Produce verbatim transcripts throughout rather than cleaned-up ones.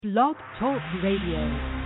Blog Talk Radio.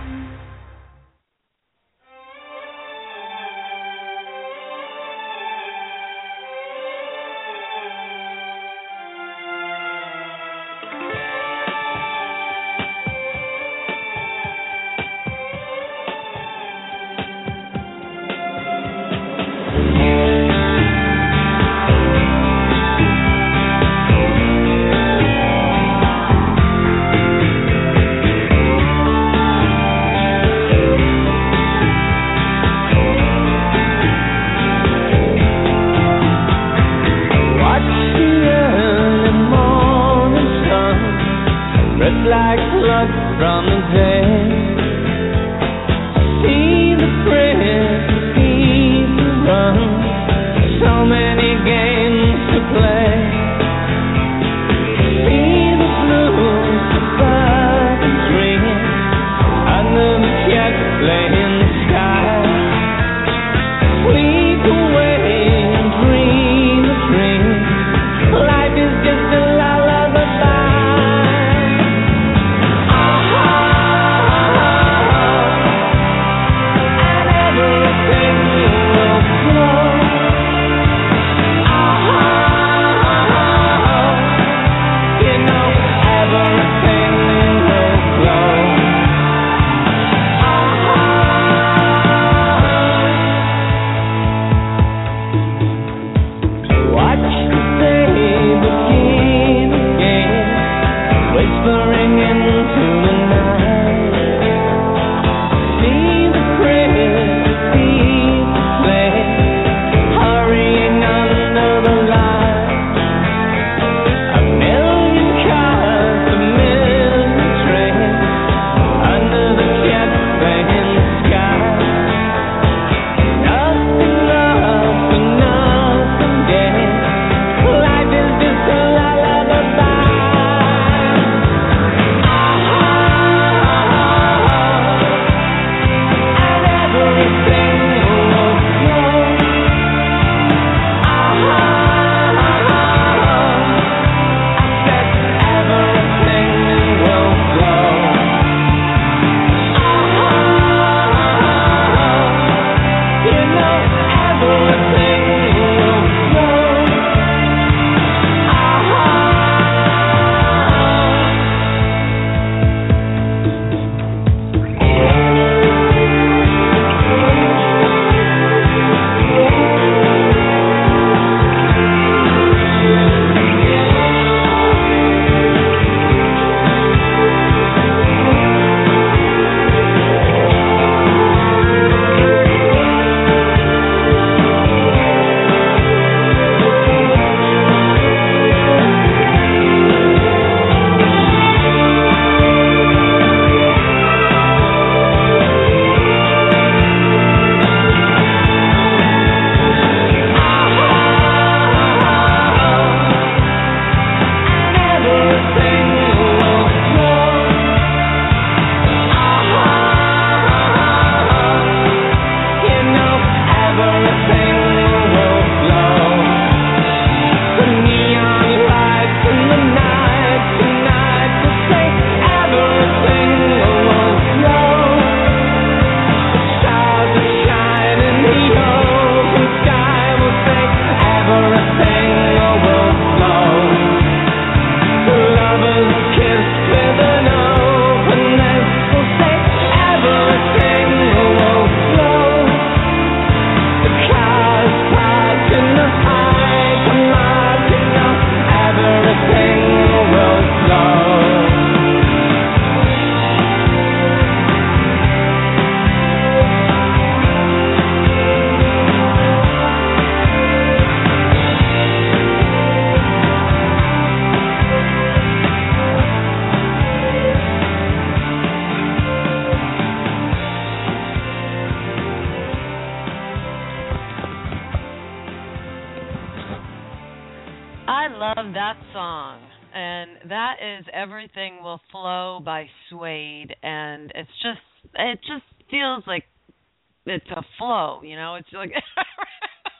It's a flow, you know, it's like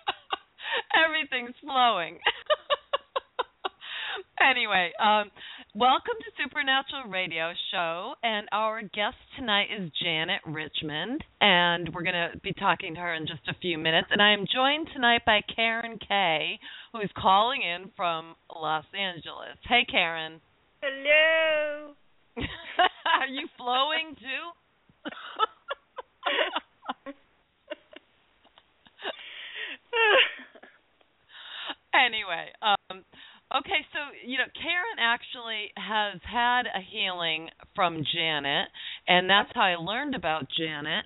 everything's flowing. Anyway, um, Welcome to Supernatural Radio Show, and our guest tonight is Janet Richmond, and we're going to be talking to her in just a few minutes. And I am joined tonight by Karen Kay, who is calling in from Los Angeles. Hey, Karen. Hello. Are you flowing too? Anyway, um, okay, so, you know, Karen actually has had a healing from Janet, and that's how I learned about Janet.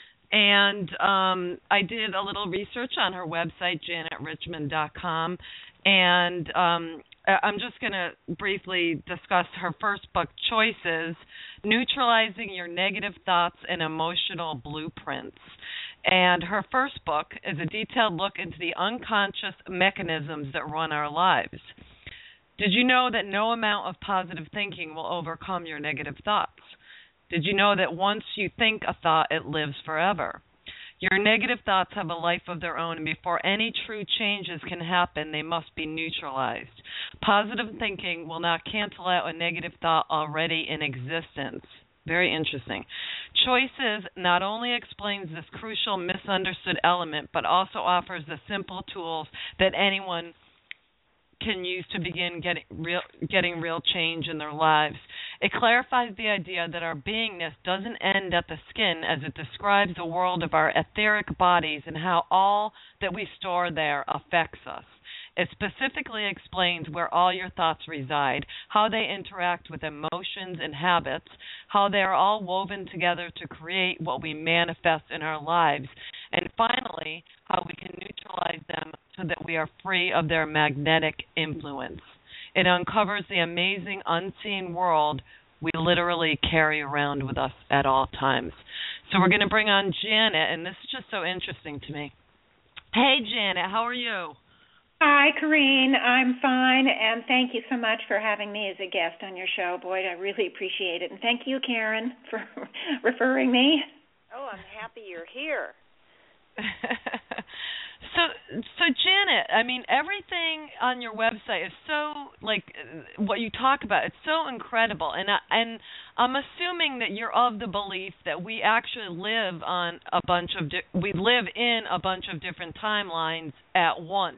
And um, I did a little research on her website, janet richmond dot com, and um, I'm just going to briefly discuss her first book, Choices, Neutralizing Your Negative Thoughts and Emotional Blueprints. And her first book is a detailed look into the unconscious mechanisms that run our lives. Did you know that no amount of positive thinking will overcome your negative thoughts? Did you know that once you think a thought, it lives forever? Your negative thoughts have a life of their own, and before any true changes can happen, they must be neutralized. Positive thinking will not cancel out a negative thought already in existence. Very interesting. Choices not only explains this crucial misunderstood element, but also offers the simple tools that anyone can use to begin getting real, getting real change in their lives. It clarifies the idea that our beingness doesn't end at the skin, as it describes the world of our etheric bodies and how all that we store there affects us. It specifically explains where all your thoughts reside, how they interact with emotions and habits, how they are all woven together to create what we manifest in our lives, and finally, how we can neutralize them so that we are free of their magnetic influence. It uncovers the amazing unseen world we literally carry around with us at all times. So we're going to bring on Janet, and this is just so interesting to me. Hey, Janet, how are you? Hi, Corrine. I'm fine, and thank you so much for having me as a guest on your show. Boyd, I really appreciate it. And thank you, Karen, for referring me. Oh, I'm happy you're here. so, so Janet, I mean, everything on your website is so, like, what you talk about, it's so incredible. And, I, and I'm assuming that you're of the belief that we actually live on a bunch of, di- we live in a bunch of different timelines at once.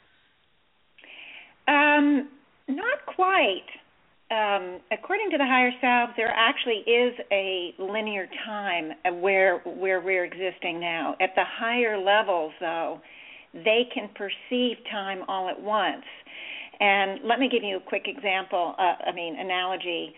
Um, not quite. Um, according to the higher selves, there actually is a linear time where where we're existing now. At the higher levels, though, they can perceive time all at once. And let me give you a quick example. Uh, I mean, analogy.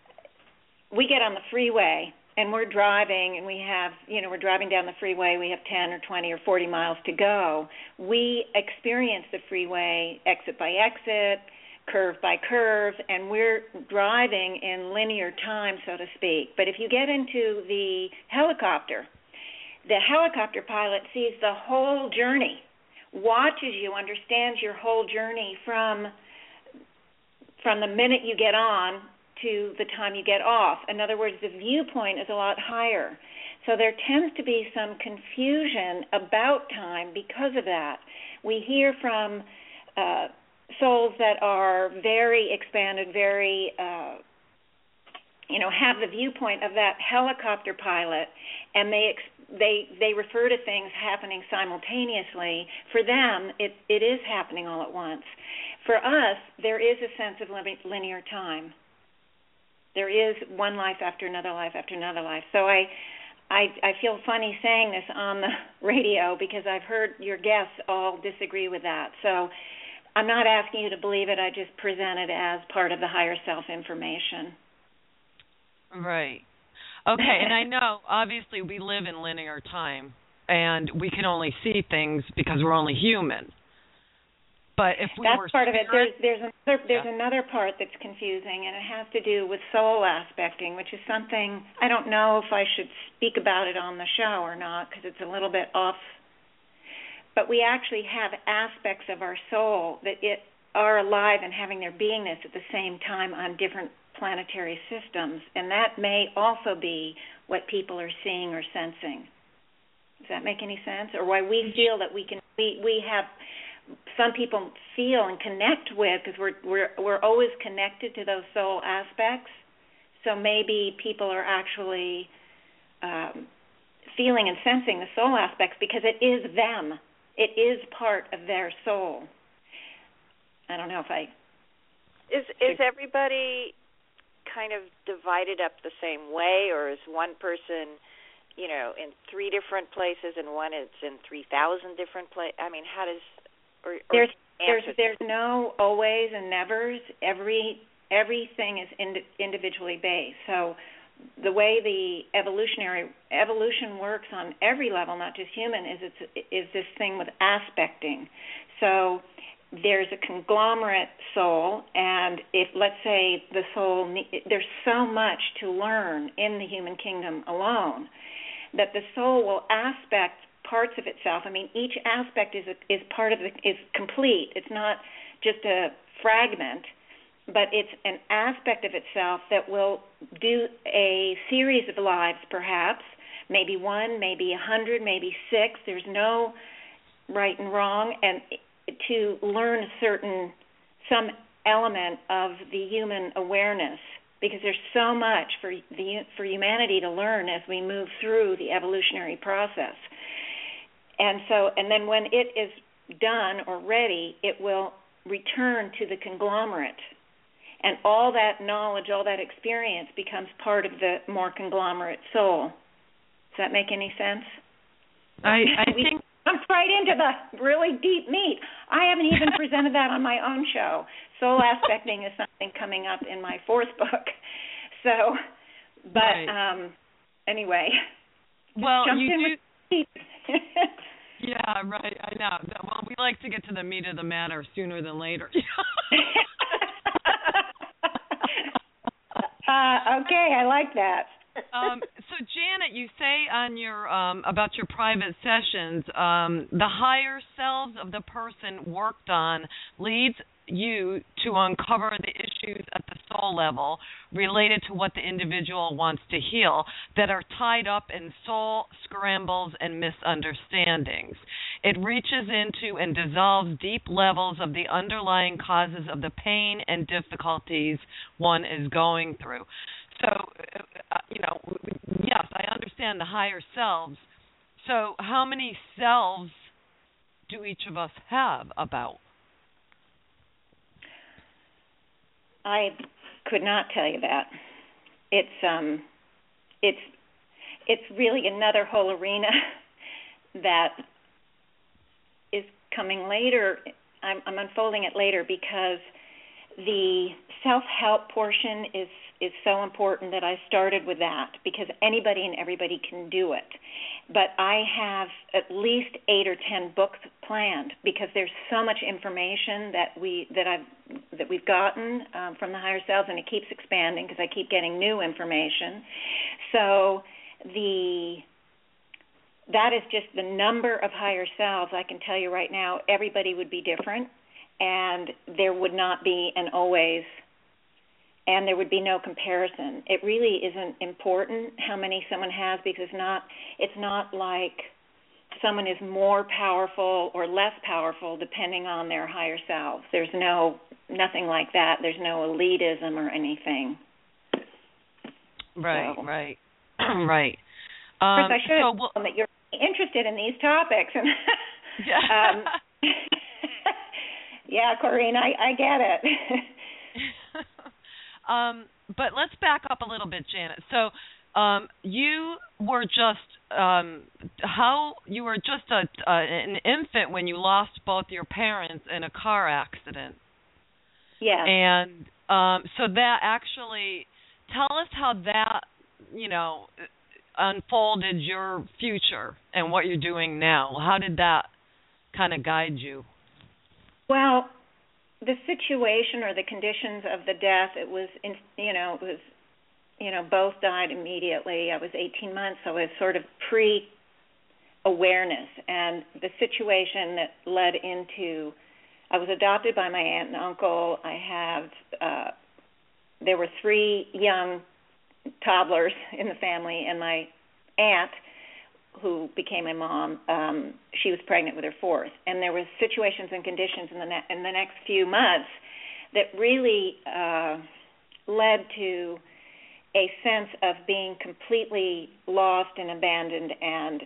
We get on the freeway and we're driving, and we have, you know, we're driving down the freeway. We have ten or twenty or forty miles to go. We experience the freeway exit by exit, curve by curve, and we're driving in linear time, so to speak. But if you get into the helicopter, the helicopter pilot sees the whole journey, watches you, understands your whole journey from from the minute you get on to the time you get off. In other words, the viewpoint is a lot higher. So there tends to be some confusion about time because of that. We hear from uh, souls that are very expanded, very, uh, you know, have the viewpoint of that helicopter pilot, and they ex- they they refer to things happening simultaneously. For them, it it is happening all at once. For us, there is a sense of linear time. There is one life after another life after another life. So I, I, I feel funny saying this on the radio because I've heard your guests all disagree with that. So I'm not asking you to believe it. I just present it as part of the higher self information. Right. Okay, and I know, obviously, we live in linear time, and we can only see things because we're only human. But if we that's were part spirit, of it. There's there's another there's yeah. another part that's confusing, and it has to do with soul aspecting, which is something I don't know if I should speak about it on the show or not because it's a little bit off. But we actually have aspects of our soul that it are alive and having their beingness at the same time on different planetary systems, and that may also be what people are seeing or sensing. Does that make any sense? Or why we feel that we can we we have some people feel and connect with, because we're we're we're always connected to those soul aspects. So maybe people are actually um, feeling and sensing the soul aspects because it is them. It is part of their soul. I don't know if I... Is is everybody kind of divided up the same way, or is one person, you know, in three different places and one is in three thousand different places? I mean, how does... Or, or there's there's there's no always and nevers. Every everything is ind- individually based. So the way the evolutionary evolution works on every level, not just human, is it's is this thing with aspecting. So there's a conglomerate soul, and if, let's say, the soul, there's so much to learn in the human kingdom alone that the soul will aspect parts of itself. I mean, each aspect is a, is part of the, is complete. It's not just a fragment, but it's an aspect of itself that will do a series of lives, perhaps, maybe one, maybe a hundred, maybe six. There's no right and wrong, and to learn a certain, some element of the human awareness, because there's so much for the for humanity to learn as we move through the evolutionary process. And so, and then when it is done or ready, it will return to the conglomerate. And all that knowledge, all that experience becomes part of the more conglomerate soul. Does that make any sense? I, I think... I'm right into the really deep meat. I haven't even presented that on my own show. Soul aspecting is something coming up in my fourth book. So, but right. um, anyway. Well, you in do... with Yeah, right. I know. Well, we like to get to the meat of the matter sooner than later. uh, okay, I like that. um, so, Janet, you say on your um, about your private sessions, um, the higher selves of the person worked on leads you to uncover the issues at the soul level related to what the individual wants to heal that are tied up in soul scrambles and misunderstandings. It reaches into and dissolves deep levels of the underlying causes of the pain and difficulties one is going through. So, uh, you know, yes, I understand the higher selves. So how many selves do each of us have about? I could not tell you that. It's um, it's it's really another whole arena that is coming later. I'm, I'm unfolding it later because the self-help portion is is so important that I started with that, because anybody and everybody can do it. But I have at least eight or ten books planned, because there's so much information that we that I've that we've gotten um, from the higher selves, and it keeps expanding because I keep getting new information. So the that is just the number of higher selves. I can tell you right now, everybody would be different, and there would not be an always, and there would be no comparison. It really isn't important how many someone has, because it's not it's not like someone is more powerful or less powerful depending on their higher selves. There's no nothing like that. There's no elitism or anything. Right, so. right, right. Um, of course, I should so have we'll, known that you're interested in these topics. And yeah. um, yeah, Corinne, I, I get it. Um, but let's back up a little bit, Janet. So um, you were just um, how you were just a, uh, an infant when you lost both your parents in a car accident. Yeah. And um, so that actually, tell us how that, you know, unfolded your future and what you're doing now. How did that kind of guide you? Well, the situation or the conditions of the death, it was, in, you know, it was, you know, both died immediately. I was eighteen months, so it was sort of pre-awareness. And the situation that led into, I was adopted by my aunt and uncle. I have, uh, there were three young toddlers in the family, and my aunt, who became a mom, um, she was pregnant with her fourth, and there was situations and conditions in the ne- in the next few months that really uh, led to a sense of being completely lost and abandoned and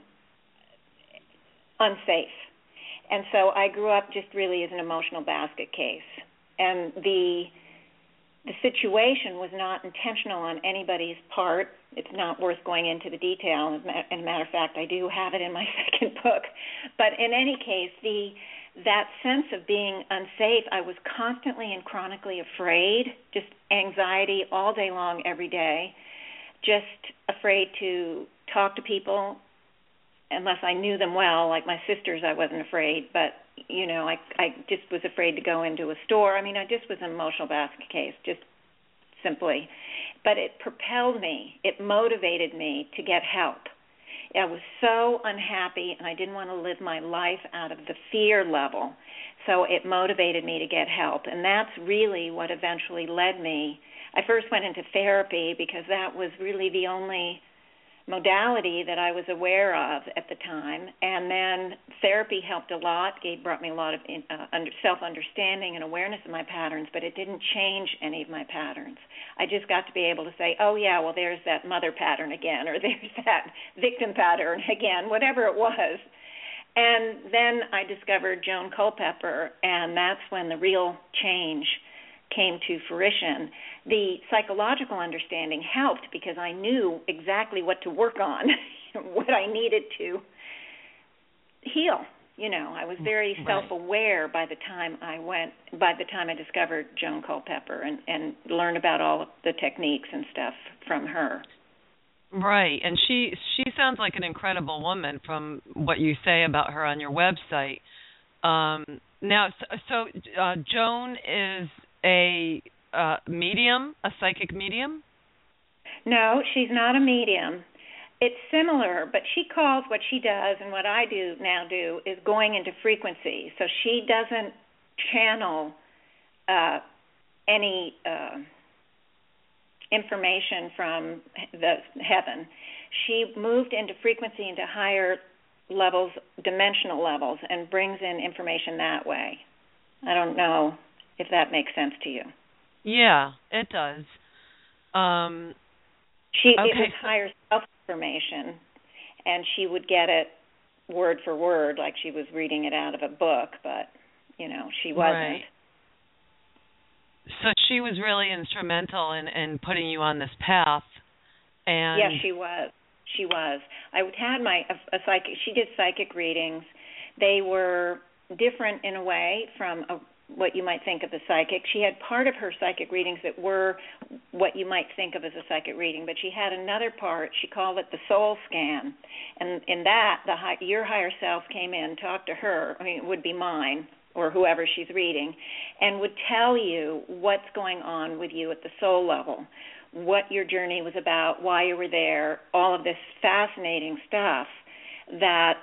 unsafe. And so I grew up just really as an emotional basket case. And the the situation was not intentional on anybody's part. It's not worth going into the detail. As a matter of fact, I do have it in my second book. But in any case, the that sense of being unsafe, I was constantly and chronically afraid, just anxiety all day long, every day, just afraid to talk to people unless I knew them well. Like my sisters, I wasn't afraid, but, you know, I I just was afraid to go into a store. I mean, I just was an emotional basket case, just simply. But it propelled me. It motivated me to get help. I was so unhappy, and I didn't want to live my life out of the fear level. So it motivated me to get help. And that's really what eventually led me. I first went into therapy because that was really the only modality that I was aware of at the time. And then therapy helped a lot. It brought me a lot of uh, under, self-understanding and awareness of my patterns, but it didn't change any of my patterns. I just got to be able to say, oh, yeah, well, there's that mother pattern again, or there's that victim pattern again, whatever it was. And then I discovered Joan Culpepper, and that's when the real change came to fruition. The psychological understanding helped because I knew exactly what to work on, what I needed to heal. You know, I was very right. self-aware by the time I went, by the time I discovered Joan Culpepper and, and learned about all of the techniques and stuff from her. Right, and she she sounds like an incredible woman from what you say about her on your website. Um, now, so, so uh, Joan is a uh, medium, a psychic medium? No, she's not a medium. It's similar, but she calls what she does, and what I do now do is going into frequency. So she doesn't channel uh, any uh, information from the heaven. She moved into frequency, into higher levels, dimensional levels, and brings in information that way. I don't know if that makes sense to you. Yeah, it does. Um, she okay. It was higher self-information, and she would get it word for word, like she was reading it out of a book, but, you know, she wasn't. Right. So she was really instrumental in, in putting you on this path. And yes, she was. She was. I had my a, a psychic. She did psychic readings. They were different in a way from a, what you might think of as psychic. She had part of her psychic readings that were what you might think of as a psychic reading, but she had another part. She called it the soul scan, and in that, the high, your higher self came in, talked to her. I mean, it would be mine or whoever she's reading, and would tell you what's going on with you at the soul level, what your journey was about, why you were there, all of this fascinating stuff that,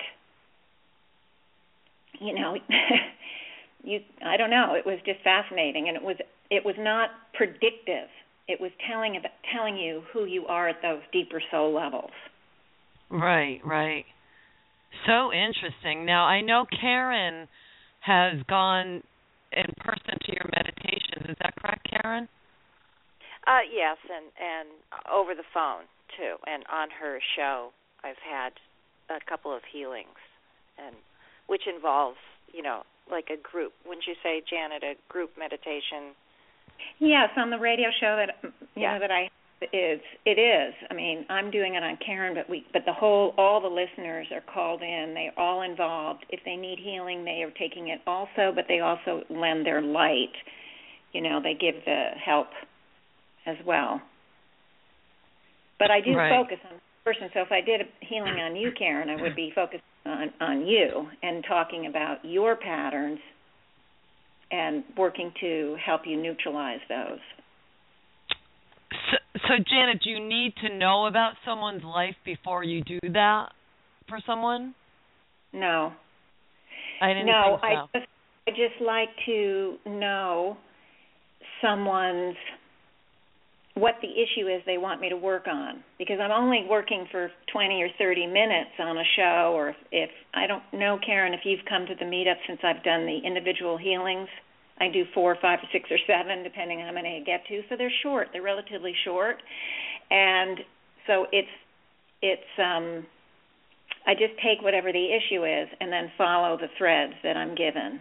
you know, you I don't know, it was just fascinating, and it was it was not predictive. It was telling about, telling you who you are at those deeper soul levels. Right, right. So interesting. Now, I know Karen has gone in person to your meditations. Is that correct, Karen? Uh, yes, and, and over the phone, too. And on her show, I've had a couple of healings, and which involves, you know, like a group. Wouldn't you say, Janet, a group meditation? Yes, on the radio show that you yeah. know that I is it is. I mean, I'm doing it on Karen, but we but the whole all the listeners are called in. They're all involved. If they need healing, they are taking it also, but they also lend their light. You know, they give the help as well. But I do right. focus on the person. So if I did a healing on you, Karen, I would be focused on, on you and talking about your patterns and working to help you neutralize those. So, so, Janet, do you need to know about someone's life before you do that for someone? No. I didn't no, think so. I just, I just like to know someone's what the issue is they want me to work on, because I'm only working for twenty or thirty minutes on a show, or if, if I don't know, Karen, if you've come to the meetup since I've done the individual healings. I do four, five, or six, or seven, depending on how many I get to. So they're short. They're relatively short. And so it's, it's um, I just take whatever the issue is and then follow the threads that I'm given.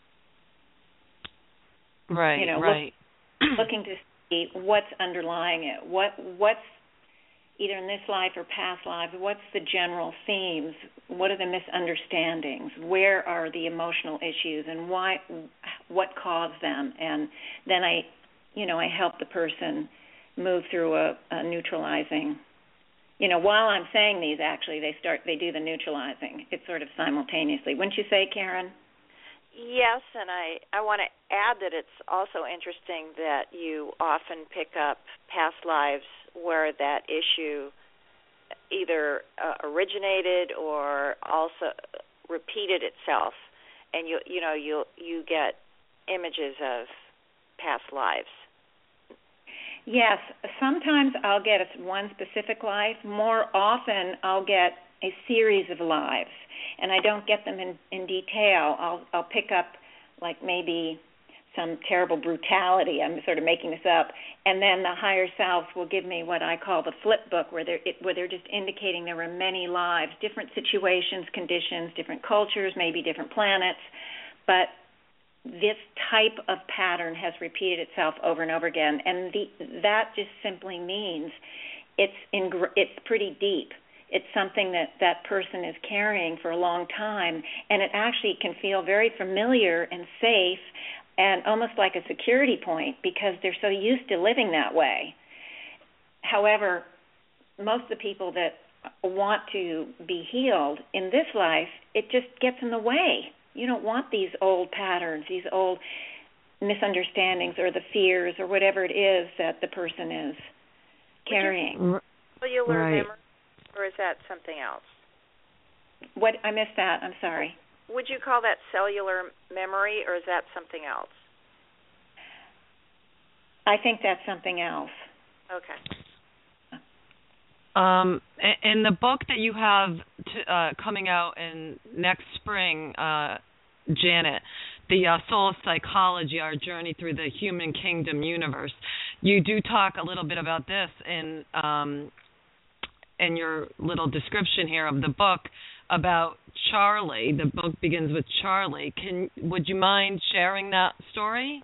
Right, you know, right. Look, looking to see what's underlying it. What what's either in this life or past lives, what's the general themes? What are the misunderstandings? Where are the emotional issues, and why? What caused them? And then I, you know, I help the person move through a, a neutralizing. You know, while I'm saying these, actually, they start. They do the neutralizing. It's sort of simultaneously. Wouldn't you say, Karen? Yes, and I, I want to add that it's also interesting that you often pick up past lives where that issue either uh, originated or also repeated itself, and you you know you you get images of past lives. Yes, sometimes I'll get a, one specific life. More often, I'll get a series of lives, and I don't get them in, in detail. I'll I'll pick up like maybe some terrible brutality. I'm sort of making this up, and then the higher selves will give me what I call the flip book, where they're it, where they're just indicating there were many lives, different situations, conditions, different cultures, maybe different planets, but this type of pattern has repeated itself over and over again, and the, that just simply means it's in, it's pretty deep. It's something that that person is carrying for a long time, and it actually can feel very familiar and safe and almost like a security point because they're so used to living that way. However, most of the people that want to be healed in this life, it just gets in the way. You don't want these old patterns, these old misunderstandings or the fears or whatever it is that the person is carrying. Cellular right. memory, or is that something else? What? I missed that. I'm sorry. Would you call that cellular memory, or is that something else? I think that's something else. Okay. Um, in the book that you have to, uh, coming out in next spring, uh, Janet, the uh, Soul Psychology, Our Journey Through the Human Kingdom Universe, you do talk a little bit about this in um, in your little description here of the book about Charlie. The book begins with Charlie. Can would you mind sharing that story?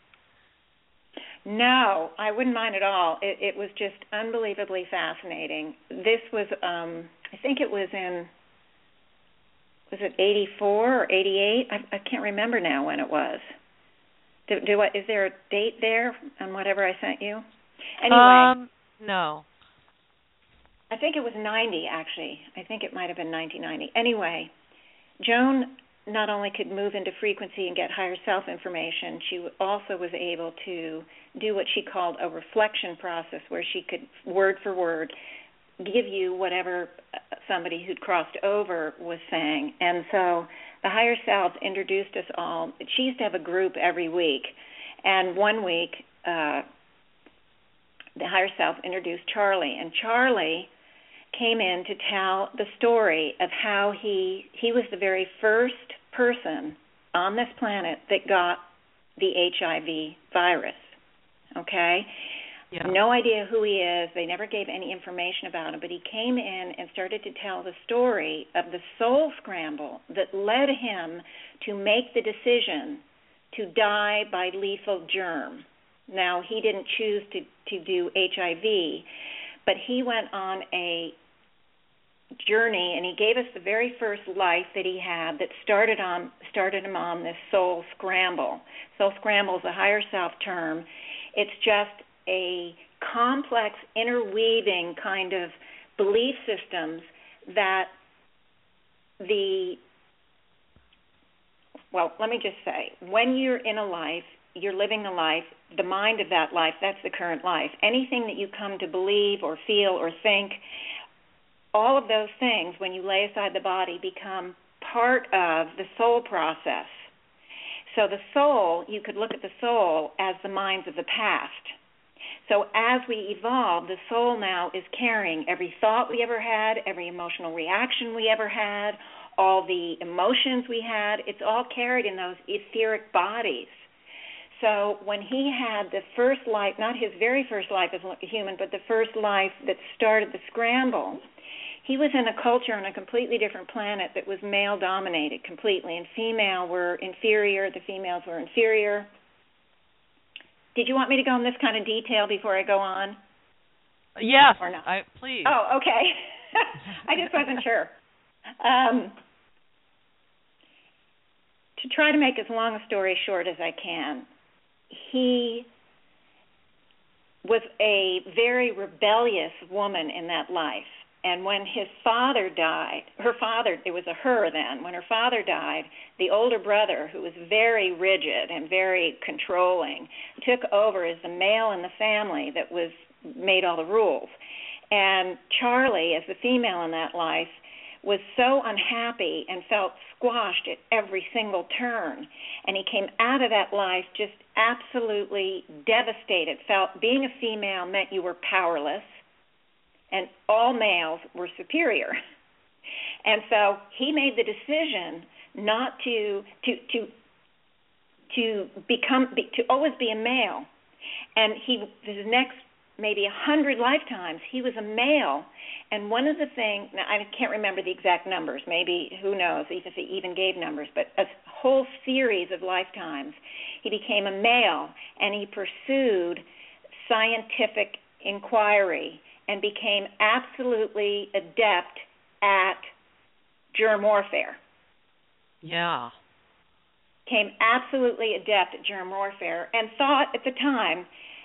No, I wouldn't mind at all. It, it was just unbelievably fascinating. This was, um, I think it was in, was it eighty-four or eighty-eight? I, I can't remember now when it was. Do, do I, is there a date there on whatever I sent you? Anyway. Um, no. I think it was ninety, actually. I think it might have been nineteen ninety. Anyway, Joan not only could move into frequency and get higher self information, she also was able to do what she called a reflection process, where she could, word for word, give you whatever somebody who'd crossed over was saying. And so the higher selves introduced us all. She used to have a group every week, and one week uh, the higher self introduced Charlie, and Charlie came in to tell the story of how he he was the very first person on this planet that got the H I V virus. Okay? Yeah. No idea who he is. They never gave any information about him, but he came in and started to tell the story of the soul scramble that led him to make the decision to die by lethal germ. Now, he didn't choose to, to do H I V, but he went on a journey, and he gave us the very first life that he had that started on started him on this soul scramble. Soul scramble is a higher self term. It's just a complex interweaving kind of belief systems that the, well, let me just say, when you're in a life, you're living the life, the mind of that life, that's the current life. Anything that you come to believe or feel or think, all of those things, when you lay aside the body, become part of the soul process. So the soul, you could look at the soul as the minds of the past. So as we evolve, the soul now is carrying every thought we ever had, every emotional reaction we ever had, all the emotions we had. It's all carried in those etheric bodies. So when he had the first life, not his very first life as a human, but the first life that started the scramble, he was in a culture on a completely different planet that was male-dominated completely, and female were inferior, the females were inferior. Did you want me to go in this kind of detail before I go on? Yes, or not? I, please. Oh, okay. I just wasn't sure. Um, to try to make as long a story short as I can, he was a very rebellious woman in that life. And when his father died, her father, it was a her then, when her father died, the older brother, who was very rigid and very controlling, took over as the male in the family that was made all the rules. And Charlie, as the female in that life, was so unhappy and felt squashed at every single turn. And he came out of that life just absolutely devastated, felt being a female meant you were powerless, and all males were superior. And so he made the decision not to to to to become to always be a male. And he his next maybe a hundred lifetimes he was a male. And one of the things, now I can't remember the exact numbers, maybe who knows if he even gave numbers, but a whole series of lifetimes he became a male, and he pursued scientific inquiry and became absolutely adept at germ warfare. Yeah. Became absolutely adept at germ warfare, and thought at the time,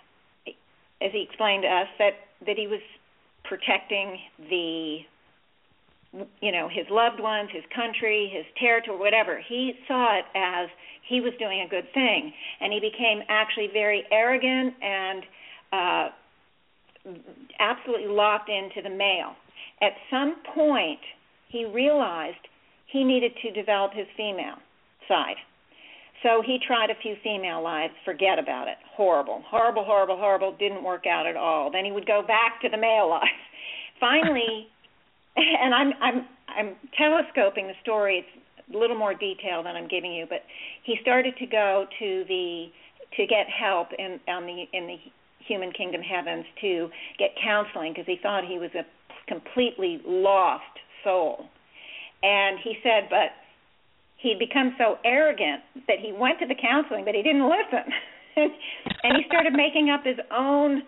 as he explained to us, that, that he was protecting the, you know, his loved ones, his country, his territory, whatever. He saw it as he was doing a good thing, and he became actually very arrogant and uh, absolutely locked into the male. At some point, he realized he needed to develop his female side. So he tried a few female lives, forget about it. Horrible, horrible, horrible, horrible, didn't work out at all. Then he would go back to the male life. Finally, and I'm I'm I'm telescoping the story, it's a little more detail than I'm giving you, but he started to go to the to get help in on the in the human kingdom heavens to get counseling, because he thought he was a completely lost soul. And he said, but he'd become so arrogant that he went to the counseling, but he didn't listen. And he started making up his own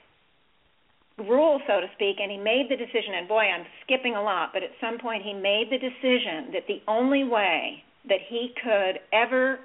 rules, so to speak, and he made the decision, and boy, I'm skipping a lot, but at some point he made the decision that the only way that he could ever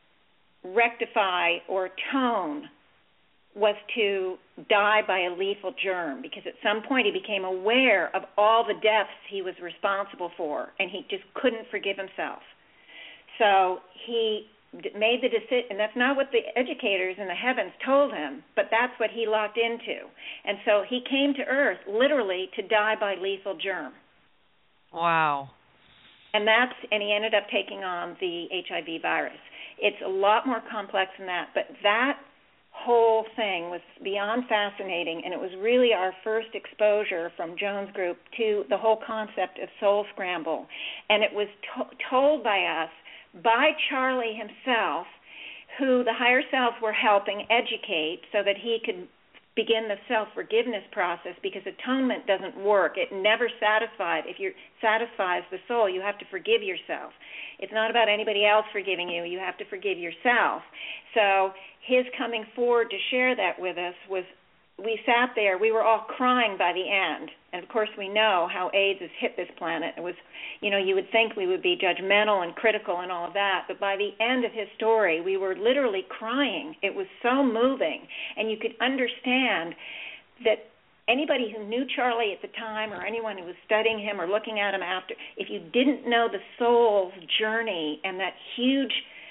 rectify or atone was to die by a lethal germ, because at some point he became aware of all the deaths he was responsible for, and he just couldn't forgive himself. So he made the decision, and that's not what the educators in the heavens told him, but that's what he locked into. And so he came to Earth literally to die by lethal germ. Wow. And that's and he ended up taking on the H I V virus. It's a lot more complex than that, but that whole thing was beyond fascinating, and it was really our first exposure from Jones Group to the whole concept of soul scramble. And it was to- told by us by Charlie himself, who the higher selves were helping educate so that he could begin the self-forgiveness process, because atonement doesn't work. It never satisfies. If you satisfies the soul, you have to forgive yourself. It's not about anybody else forgiving you. You have to forgive yourself. So his coming forward to share that with us was, we sat there, we were all crying by the end. And, of course, we know how AIDS has hit this planet. It was, you know, you would think we would be judgmental and critical and all of that, but by the end of his story, we were literally crying. It was so moving, and you could understand that anybody who knew Charlie at the time, or anyone who was studying him or looking at him after, if you didn't know the soul's journey and that huge,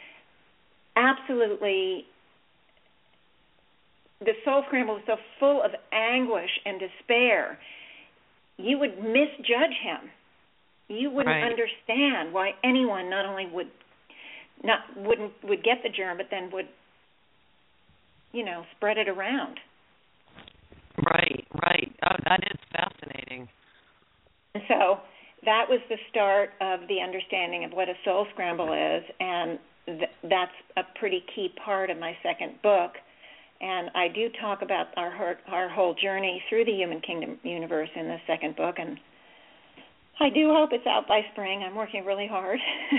absolutely, the soul scramble was so full of anguish and despair, you would misjudge him. You wouldn't right. understand why anyone not only would not wouldn't would get the germ, but then would, you know, spread it around. Right, right. Oh, that is fascinating. And so that was the start of the understanding of what a soul scramble is, and th- that's a pretty key part of my second book. And I do talk about our our whole journey through the Human Kingdom universe in the second book, and I do hope it's out by spring. I'm working really hard.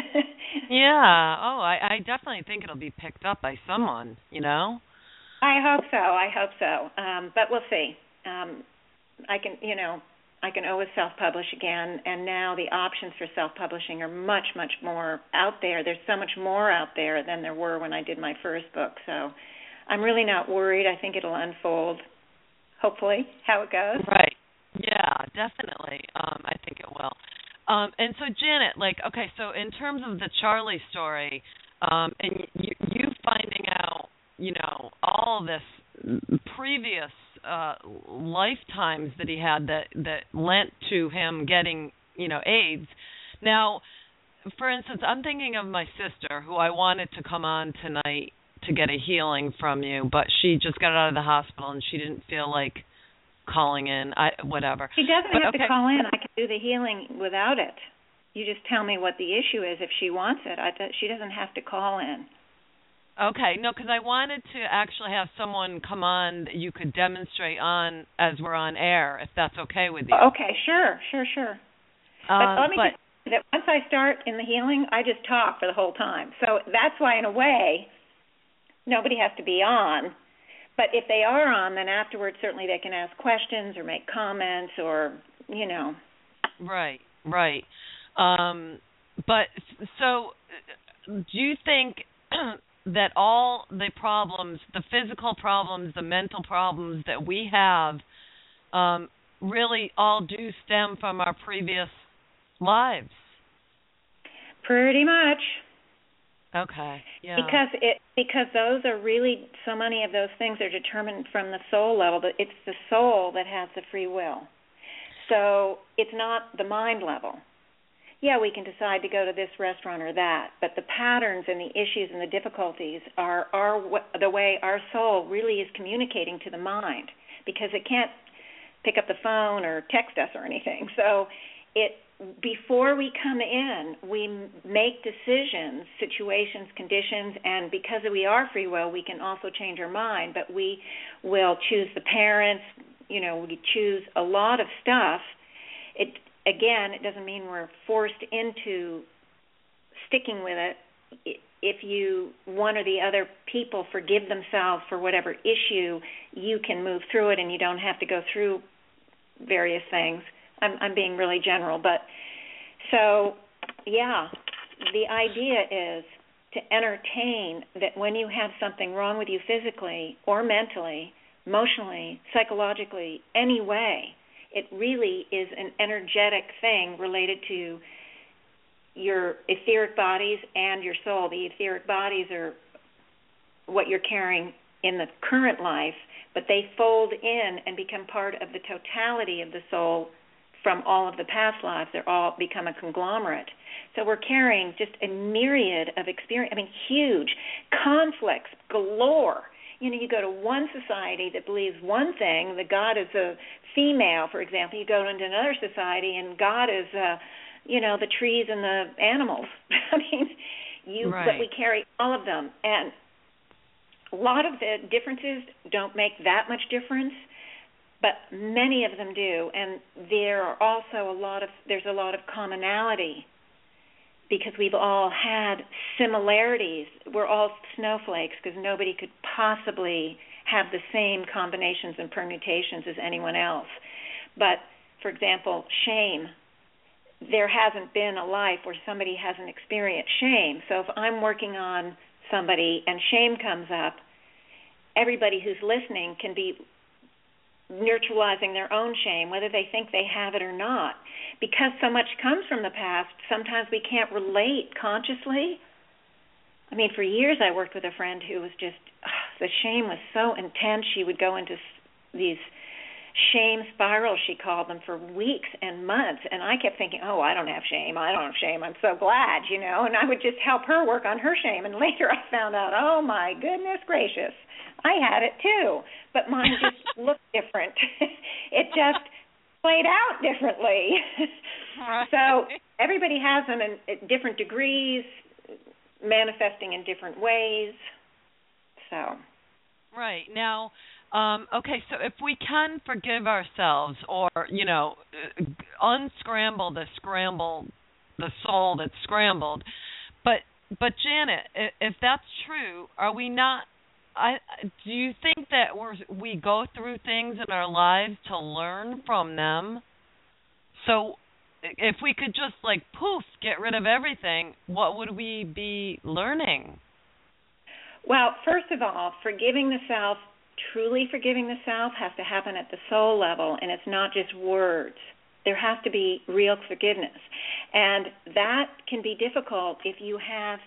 Yeah. Oh, I, I definitely think it'll be picked up by someone, you know? I hope so. I hope so. Um, but we'll see. Um, I can, you know, I can always self-publish again, and now the options for self-publishing are much, much more out there. There's so much more out there than there were when I did my first book. So I'm really not worried. I think it'll unfold, hopefully, how it goes. Right. Yeah, definitely. Um, I think it will. Um, and so, Janet, like, okay, so in terms of the Charlie story, um, and you, you finding out, you know, all this previous uh, lifetimes that he had that, that lent to him getting, you know, AIDS. Now, for instance, I'm thinking of my sister, who I wanted to come on tonight to get a healing from you, but she just got out of the hospital and she didn't feel like calling in, I, whatever. She doesn't but, have okay. to call in. I can do the healing without it. You just tell me what the issue is if she wants it. I, she doesn't have to call in. Okay, no, because I wanted to actually have someone come on that you could demonstrate on as we're on air, if that's okay with you. Okay, sure, sure, sure. Um, but let me but, just say that once I start in the healing, I just talk for the whole time. So that's why, in a way, nobody has to be on. But if they are on, then afterwards, certainly they can ask questions or make comments or, you know. Right, right. Um, but so do you think that all the problems, the physical problems, the mental problems that we have um, really all do stem from our previous lives? Pretty much. Okay. Yeah. Because it because those are really, so many of those things are determined from the soul level, but it's the soul that has the free will. So it's not the mind level. Yeah, we can decide to go to this restaurant or that, but the patterns and the issues and the difficulties are, are the way our soul really is communicating to the mind, because it can't pick up the phone or text us or anything. So it before we come in, we make decisions, situations, conditions, and because we are free will, we can also change our mind, but we will choose the parents, you know, we choose a lot of stuff. It Again, it doesn't mean we're forced into sticking with it. If you, one or the other people forgive themselves for whatever issue, you can move through it and you don't have to go through various things. I'm, I'm being really general, but so, yeah, the idea is to entertain that when you have something wrong with you physically or mentally, emotionally, psychologically, any way, it really is an energetic thing related to your etheric bodies and your soul. The etheric bodies are what you're carrying in the current life, but they fold in and become part of the totality of the soul from all of the past lives. They're all become a conglomerate. So we're carrying just a myriad of experience, I mean, huge conflicts galore. You know, you go to one society that believes one thing, the God is a female, for example. You go into another society and God is, uh, you know, the trees and the animals. I mean, you, right. but we carry all of them. And a lot of the differences don't make that much difference, but many of them do. And there are also a lot of, there's a lot of commonality, because we've all had similarities. We're all snowflakes because nobody could possibly have the same combinations and permutations as anyone else. But, for example, shame. There hasn't been a life where somebody hasn't experienced shame. So if I'm working on somebody and shame comes up, everybody who's listening can be neutralizing their own shame, whether they think they have it or not. Because so much comes from the past, sometimes we can't relate consciously. I mean, for years I worked with a friend who was just, oh, the shame was so intense. She would go into these shame spiral, she called them, for weeks and months. And I kept thinking, oh, I don't have shame. I don't have shame. I'm so glad, you know. And I would just help her work on her shame. And later I found out, oh, my goodness gracious, I had it too. But mine just looked different. It just played out differently. Right. So everybody has them in at different degrees, manifesting in different ways. So. Right. Now, um, okay, so if we can forgive ourselves or, you know, unscramble the scramble, the soul that's scrambled, but, but Janet, if that's true, are we not, I, do you think that we're, we go through things in our lives to learn from them? So if we could just, like, poof, get rid of everything, what would we be learning? Well, first of all, forgiving the self, truly forgiving the self, has to happen at the soul level, and it's not just words. There has to be real forgiveness. And that can be difficult if you have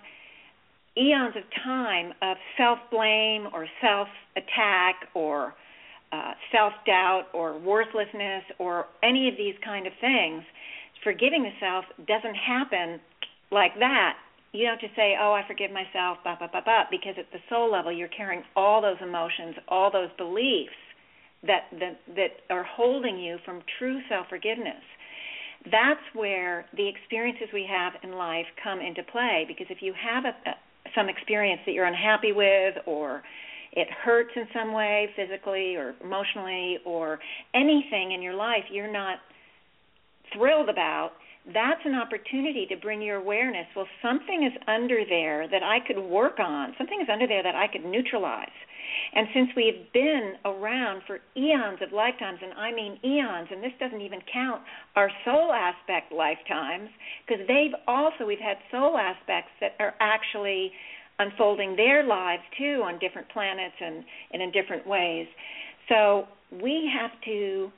eons of time of self-blame or self-attack or uh, self-doubt or worthlessness or any of these kind of things. Forgiving the self doesn't happen like that. You don't just say, oh, I forgive myself, blah, blah, blah, blah, because at the soul level you're carrying all those emotions, all those beliefs that that, that are holding you from true self-forgiveness. That's where the experiences we have in life come into play, because if you have a, a, some experience that you're unhappy with, or it hurts in some way, physically or emotionally, or anything in your life you're not thrilled about, that's an opportunity to bring your awareness, well, something is under there that I could work on. Something is under there that I could neutralize. And since we've been around for eons of lifetimes, and I mean eons, and this doesn't even count our soul aspect lifetimes, because they've also, we've had soul aspects that are actually unfolding their lives, too, on different planets and, and in different ways. So we have to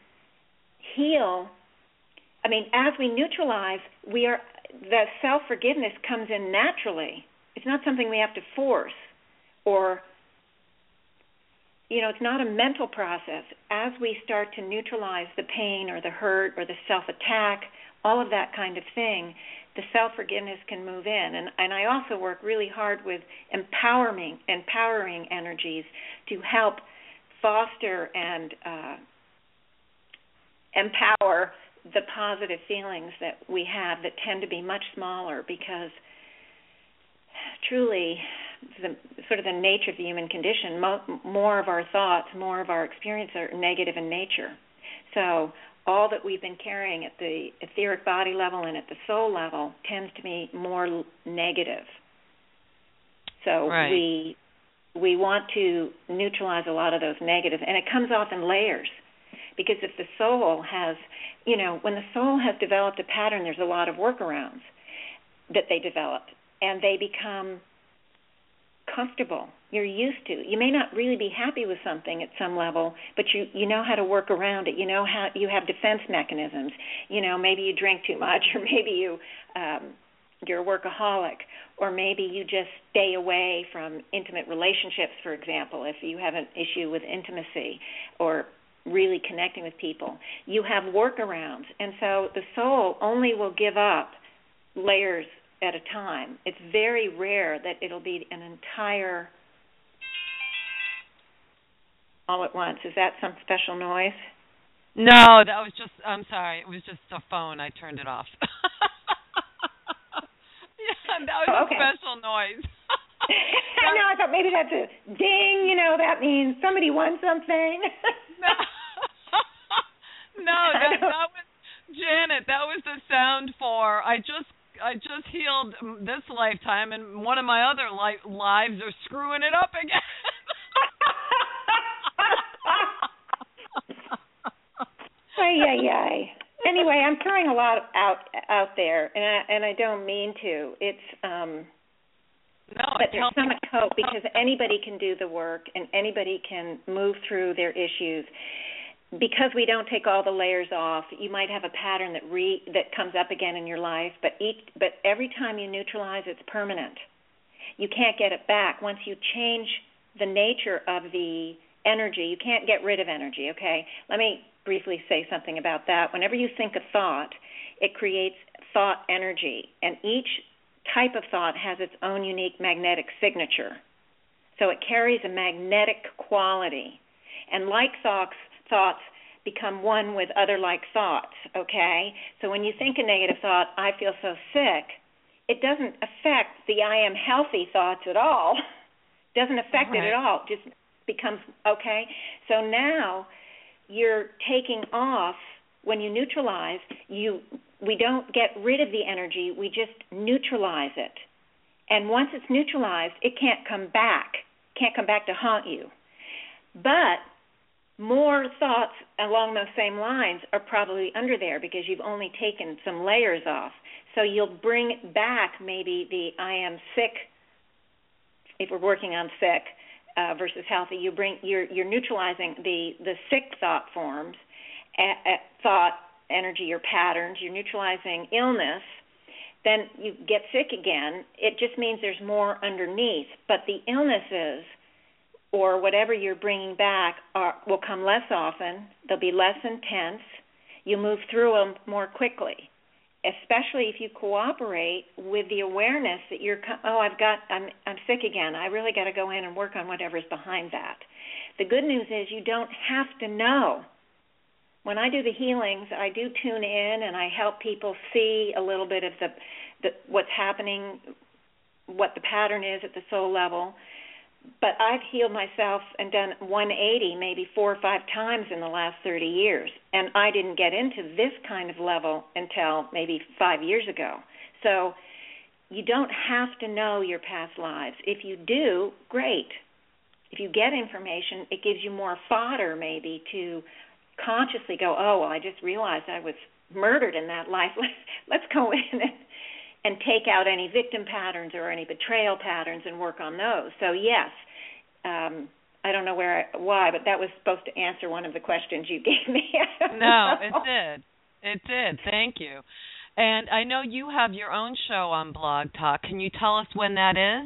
heal. I mean, as we neutralize, we are the self-forgiveness comes in naturally. It's not something we have to force, or, you know, it's not a mental process. As we start to neutralize the pain or the hurt or the self-attack, all of that kind of thing, the self-forgiveness can move in. And, and I also work really hard with empowering, empowering energies to help foster and uh, empower the positive feelings that we have that tend to be much smaller, because truly the sort of the nature of the human condition, mo- more of our thoughts, more of our experience are negative in nature. So all that we've been carrying at the etheric body level and at the soul level tends to be more negative. So right. we we want to neutralize a lot of those negatives, and it comes off in layers. Because if the soul has, you know, when the soul has developed a pattern, there's a lot of workarounds that they develop, and they become comfortable. You're used to. You may not really be happy with something at some level, but you, you know how to work around it. You know how you have defense mechanisms. You know, maybe you drink too much, or maybe you um, you're a workaholic, or maybe you just stay away from intimate relationships, for example, if you have an issue with intimacy or really connecting with people. You have workarounds. And so the soul only will give up layers at a time. It's very rare that it'll be an entire all at once. Is that some special noise? No, that was just, I'm sorry, it was just a phone. I turned it off. Yeah, that was oh, okay. a special noise. No, I thought maybe that's a ding, you know, that means somebody won something. No, no that, that was, Janet, that was the sound for, I just I just healed this lifetime, and one of my other li- lives are screwing it up again. Ay, ay, ay. Anyway, I'm throwing a lot out out there, and I, and I don't mean to. It's um, no, but there's so much hope, because anybody can do the work, and anybody can move through their issues. Because we don't take all the layers off, you might have a pattern that re that comes up again in your life, but each but every time you neutralize, it's permanent. You can't get it back. Once you change the nature of the energy, you can't get rid of energy, okay? Let me briefly say something about that. Whenever you think a thought, it creates thought energy, and each type of thought has its own unique magnetic signature. So it carries a magnetic quality. And like thoughts, thoughts become one with other like thoughts, okay? So when you think a negative thought, I feel so sick, it doesn't affect the I am healthy thoughts at all. It doesn't affect right. it at all. It just becomes, okay? So now you're taking off, when you neutralize, you we don't get rid of the energy, we just neutralize it. And once it's neutralized, it can't come back, can't come back to haunt you. But more thoughts along those same lines are probably under there because you've only taken some layers off. So you'll bring back maybe the I am sick, if we're working on sick uh, versus healthy, you bring you're you're neutralizing the, the sick thought forms, at, at thought energy or patterns. You're neutralizing illness. Then you get sick again. It just means there's more underneath. But the illnesses or whatever you're bringing back are, will come less often. They'll be less intense. You move through them more quickly, especially if you cooperate with the awareness that you're, oh, I've got, I'm, I'm sick again. I really got to go in and work on whatever's behind that. The good news is you don't have to know. When I do the healings, I do tune in and I help people see a little bit of the, the what's happening, what the pattern is at the soul level. But I've healed myself and done one eighty maybe four or five times in the last thirty years. And I didn't get into this kind of level until maybe five years ago. So you don't have to know your past lives. If you do, great. If you get information, it gives you more fodder maybe to consciously go, oh, well, I just realized I was murdered in that life. Let's go in and and take out any victim patterns or any betrayal patterns and work on those. So, yes, um, I don't know where I, why, but that was supposed to answer one of the questions you gave me. No, know. it did. It did. Thank you. And I know you have your own show on Blog Talk. Can you tell us when that is?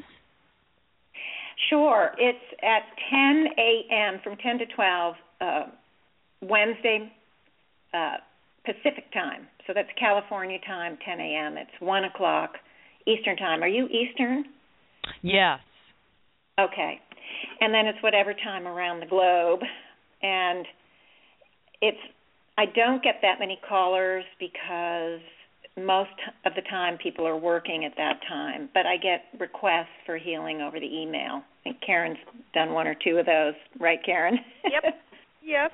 Sure. It's at ten a.m., from ten to twelve, uh, Wednesday, uh, Pacific time. So that's California time, ten a.m. It's one o'clock Eastern time. Are you Eastern? Yes. Okay. And then it's whatever time around the globe. And it's I don't get that many callers because most of the time people are working at that time. But I get requests for healing over the email. I think Karen's done one or two of those. Right, Karen? Yep. Yep.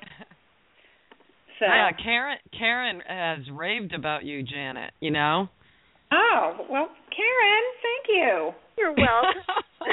So. Yeah, Karen Karen has raved about you, Janet, you know? Oh, well, Karen, thank you. You're welcome.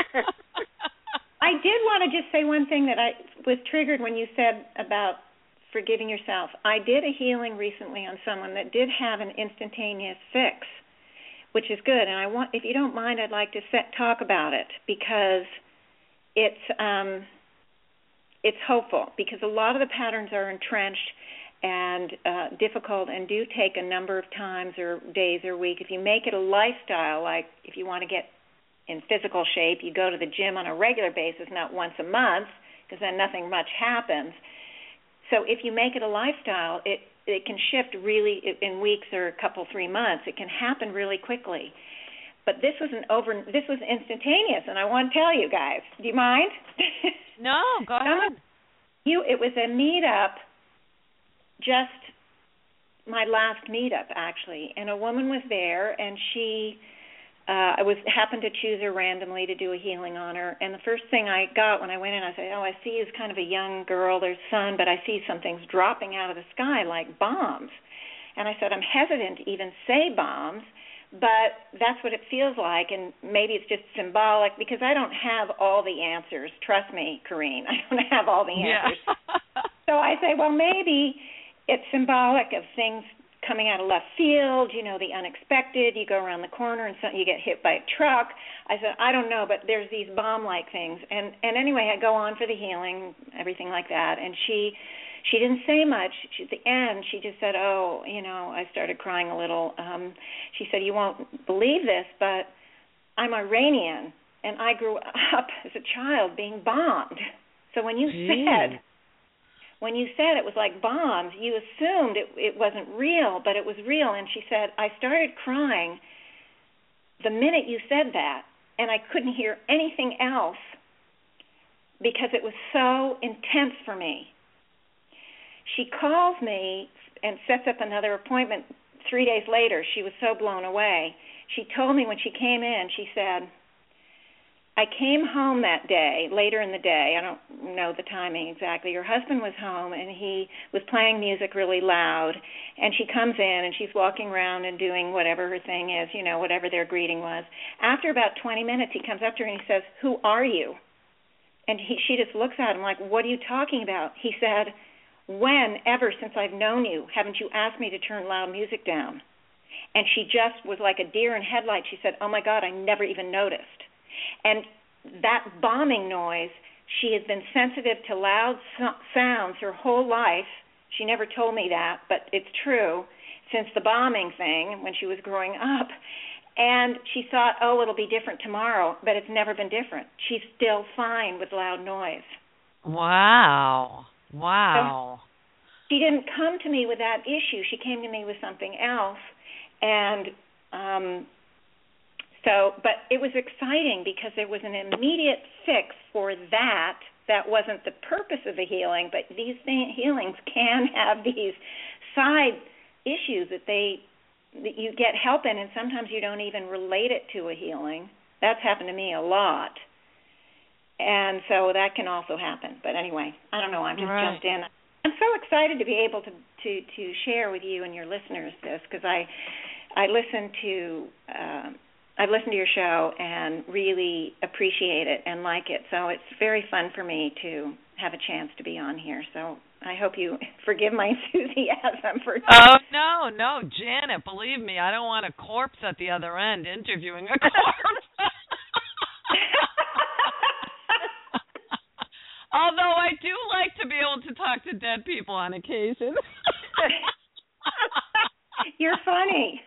I did want to just say one thing that I was triggered when you said about forgiving yourself. I did a healing recently on someone that did have an instantaneous fix, which is good. And I want, if you don't mind, I'd like to set, talk about it because it's um, it's hopeful because a lot of the patterns are entrenched and uh, difficult and do take a number of times or days or week. If you make it a lifestyle, like if you want to get in physical shape, you go to the gym on a regular basis, not once a month, because then nothing much happens. So if you make it a lifestyle, it, it can shift really in weeks or a couple, three months. It can happen really quickly. But this was an over. This was instantaneous, and I want to tell you guys. Do you mind? No, go ahead. You. It was a meetup. Just my last meetup, actually, and a woman was there, and she, uh, I was happened to choose her randomly to do a healing on her. And the first thing I got when I went in, I said, "Oh, I see you as kind of a young girl. There's sun, but I see some things dropping out of the sky like bombs." And I said, "I'm hesitant to even say bombs, but that's what it feels like, and maybe it's just symbolic because I don't have all the answers. Trust me, Corrine, I don't have all the answers." Yeah. So I say, well, maybe it's symbolic of things coming out of left field, you know, the unexpected. You go around the corner and so you get hit by a truck. I said, I don't know, but there's these bomb-like things. And, and anyway, I go on for the healing, everything like that. And she she didn't say much. She, at the end, she just said, oh, you know, I started crying a little. Um, she said, you won't believe this, but I'm Iranian, and I grew up as a child being bombed. So when you Gee. said... when you said it was like bombs, you assumed it, it wasn't real, but it was real. And she said, I started crying the minute you said that, and I couldn't hear anything else because it was so intense for me. She calls me and sets up another appointment three days later. She was so blown away. She told me when she came in, she said, I came home that day, later in the day, I don't know the timing exactly. Her husband was home, and he was playing music really loud, and she comes in, and she's walking around and doing whatever her thing is, you know, whatever their greeting was. After about twenty minutes, he comes up to her, and he says, who are you? And he, she just looks at him like, what are you talking about? He said, when, ever since I've known you, haven't you asked me to turn loud music down? And she just was like a deer in headlights. She said, oh, my God, I never even noticed. And that bombing noise, she has been sensitive to loud so- sounds her whole life. She never told me that, but it's true, since the bombing thing when she was growing up. And she thought, oh, it'll be different tomorrow, but it's never been different. She's still fine with loud noise. Wow. Wow. So she didn't come to me with that issue. She came to me with something else. And um, so, but it was exciting because there was an immediate fix for that. That wasn't the purpose of the healing, but these th- healings can have these side issues that they that you get help in, and sometimes you don't even relate it to a healing. That's happened to me a lot. And so that can also happen. But anyway, I don't know. I just right. jumped in. I'm so excited to be able to to, to share with you and your listeners this, because I I listen to uh, I've listened to your show and really appreciate it and like it. So it's very fun for me to have a chance to be on here. So I hope you forgive my enthusiasm for. Oh no, no, Janet, believe me, I don't want a corpse at the other end interviewing a corpse. Although I do like to be able to talk to dead people on occasion. You're funny.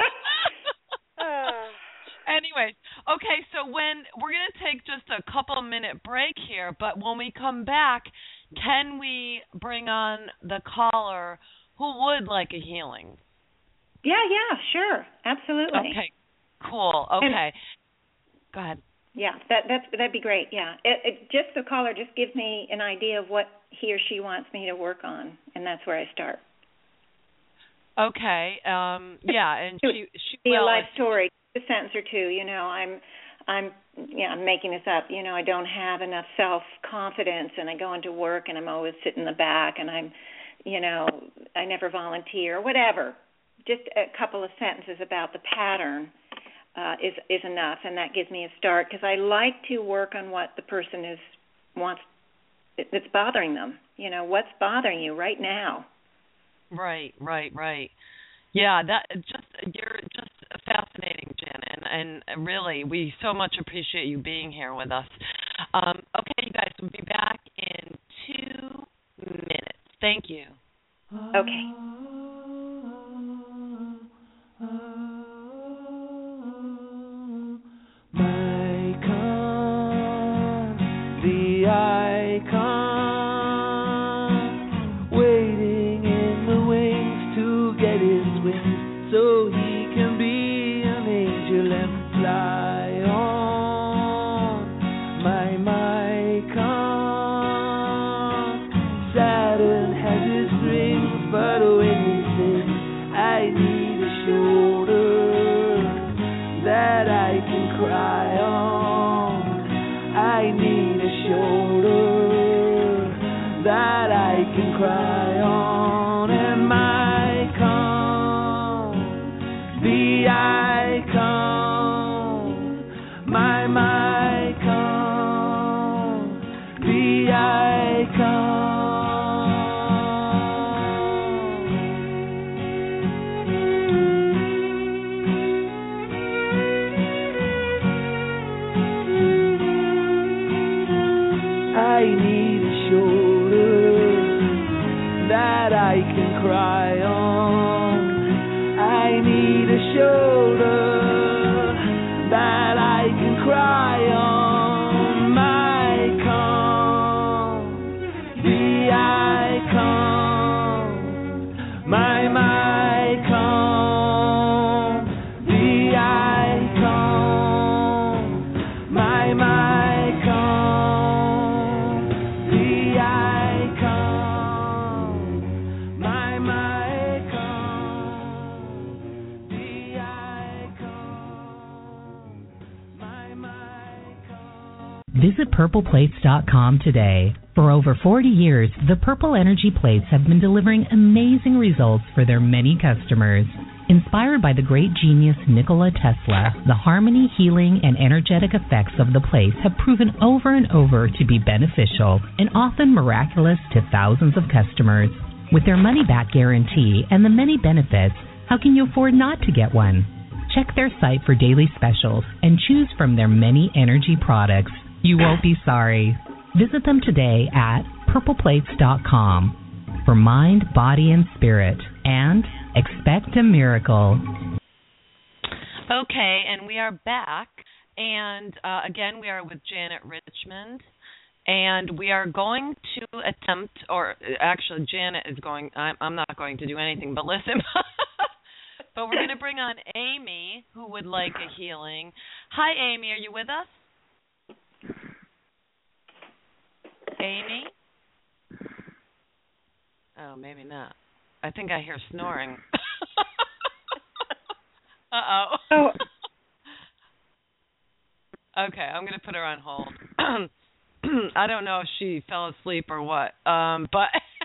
Anyway, okay, so when we're going to take just a couple minute break here, but when we come back, can we bring on the caller who would like a healing? Yeah, yeah, sure, absolutely. Okay, cool. Okay, and, go ahead. Yeah, that that's that'd be great. Yeah, it, it, just the caller just gives me an idea of what he or she wants me to work on, and that's where I start. Okay. Um, yeah, and she she be will. a life story, a sentence or two. You know, I'm I'm yeah, I'm making this up. You know, I don't have enough self confidence, and I go into work, and I'm always sitting in the back, and I'm, you know, I never volunteer, whatever. Just a couple of sentences about the pattern. Uh, is is enough, and that gives me a start, because I like to work on what the person is wants that's bothering them. You know, what's bothering you right now? Right, right, right. Yeah, that just you're just fascinating, Jen, and, and really we so much appreciate you being here with us. Um, okay, you guys, we'll be back in two minutes. Thank you. Okay. I Visit purple plates dot com today. For over forty years, the Purple Energy Plates have been delivering amazing results for their many customers. Inspired by the great genius Nikola Tesla, the harmony, healing, and energetic effects of the plates have proven over and over to be beneficial and often miraculous to thousands of customers. With their money-back guarantee and the many benefits, how can you afford not to get one? Check their site for daily specials and choose from their many energy products. You won't be sorry. Visit them today at purple plates dot com for mind, body, and spirit, and expect a miracle. Okay, and we are back. And uh, again, we are with Janet Richmond. And we are going to attempt, or actually Janet is going, I'm, I'm not going to do anything but listen. But we're going to bring on Amy, who would like a healing. Hi, Amy. Are you with us? Amy? Oh, maybe not. I think I hear snoring. Uh-oh. Oh. Okay, I'm going to put her on hold. I don't know if she fell asleep or what, um, but...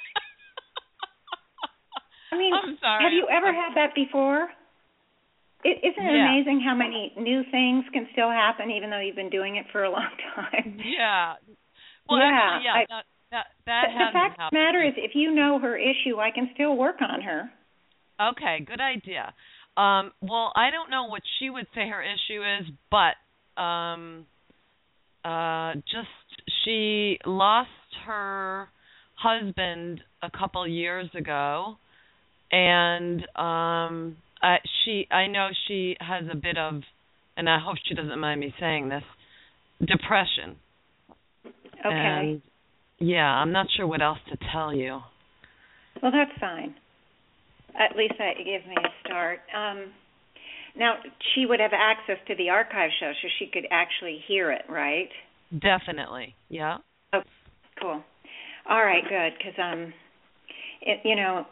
I mean, I'm sorry. have you ever had that before? It, isn't it yeah. amazing how many new things can still happen even though you've been doing it for a long time? Yeah. Well, yeah, actually, yeah, I, that, that, that the, the fact of the matter is, if you know her issue, I can still work on her. Okay, good idea. Um, well, I don't know what she would say her issue is, but um, uh, just she lost her husband a couple years ago, and um, I, she I know she has a bit of, and I hope she doesn't mind me saying this, depression. Okay. And, yeah, I'm not sure what else to tell you. Well, that's fine. At least that gives me a start. Um, now, she would have access to the archive show, so she could actually hear it, right? Definitely, yeah. Oh, cool. All right, good, because, um, it, you know,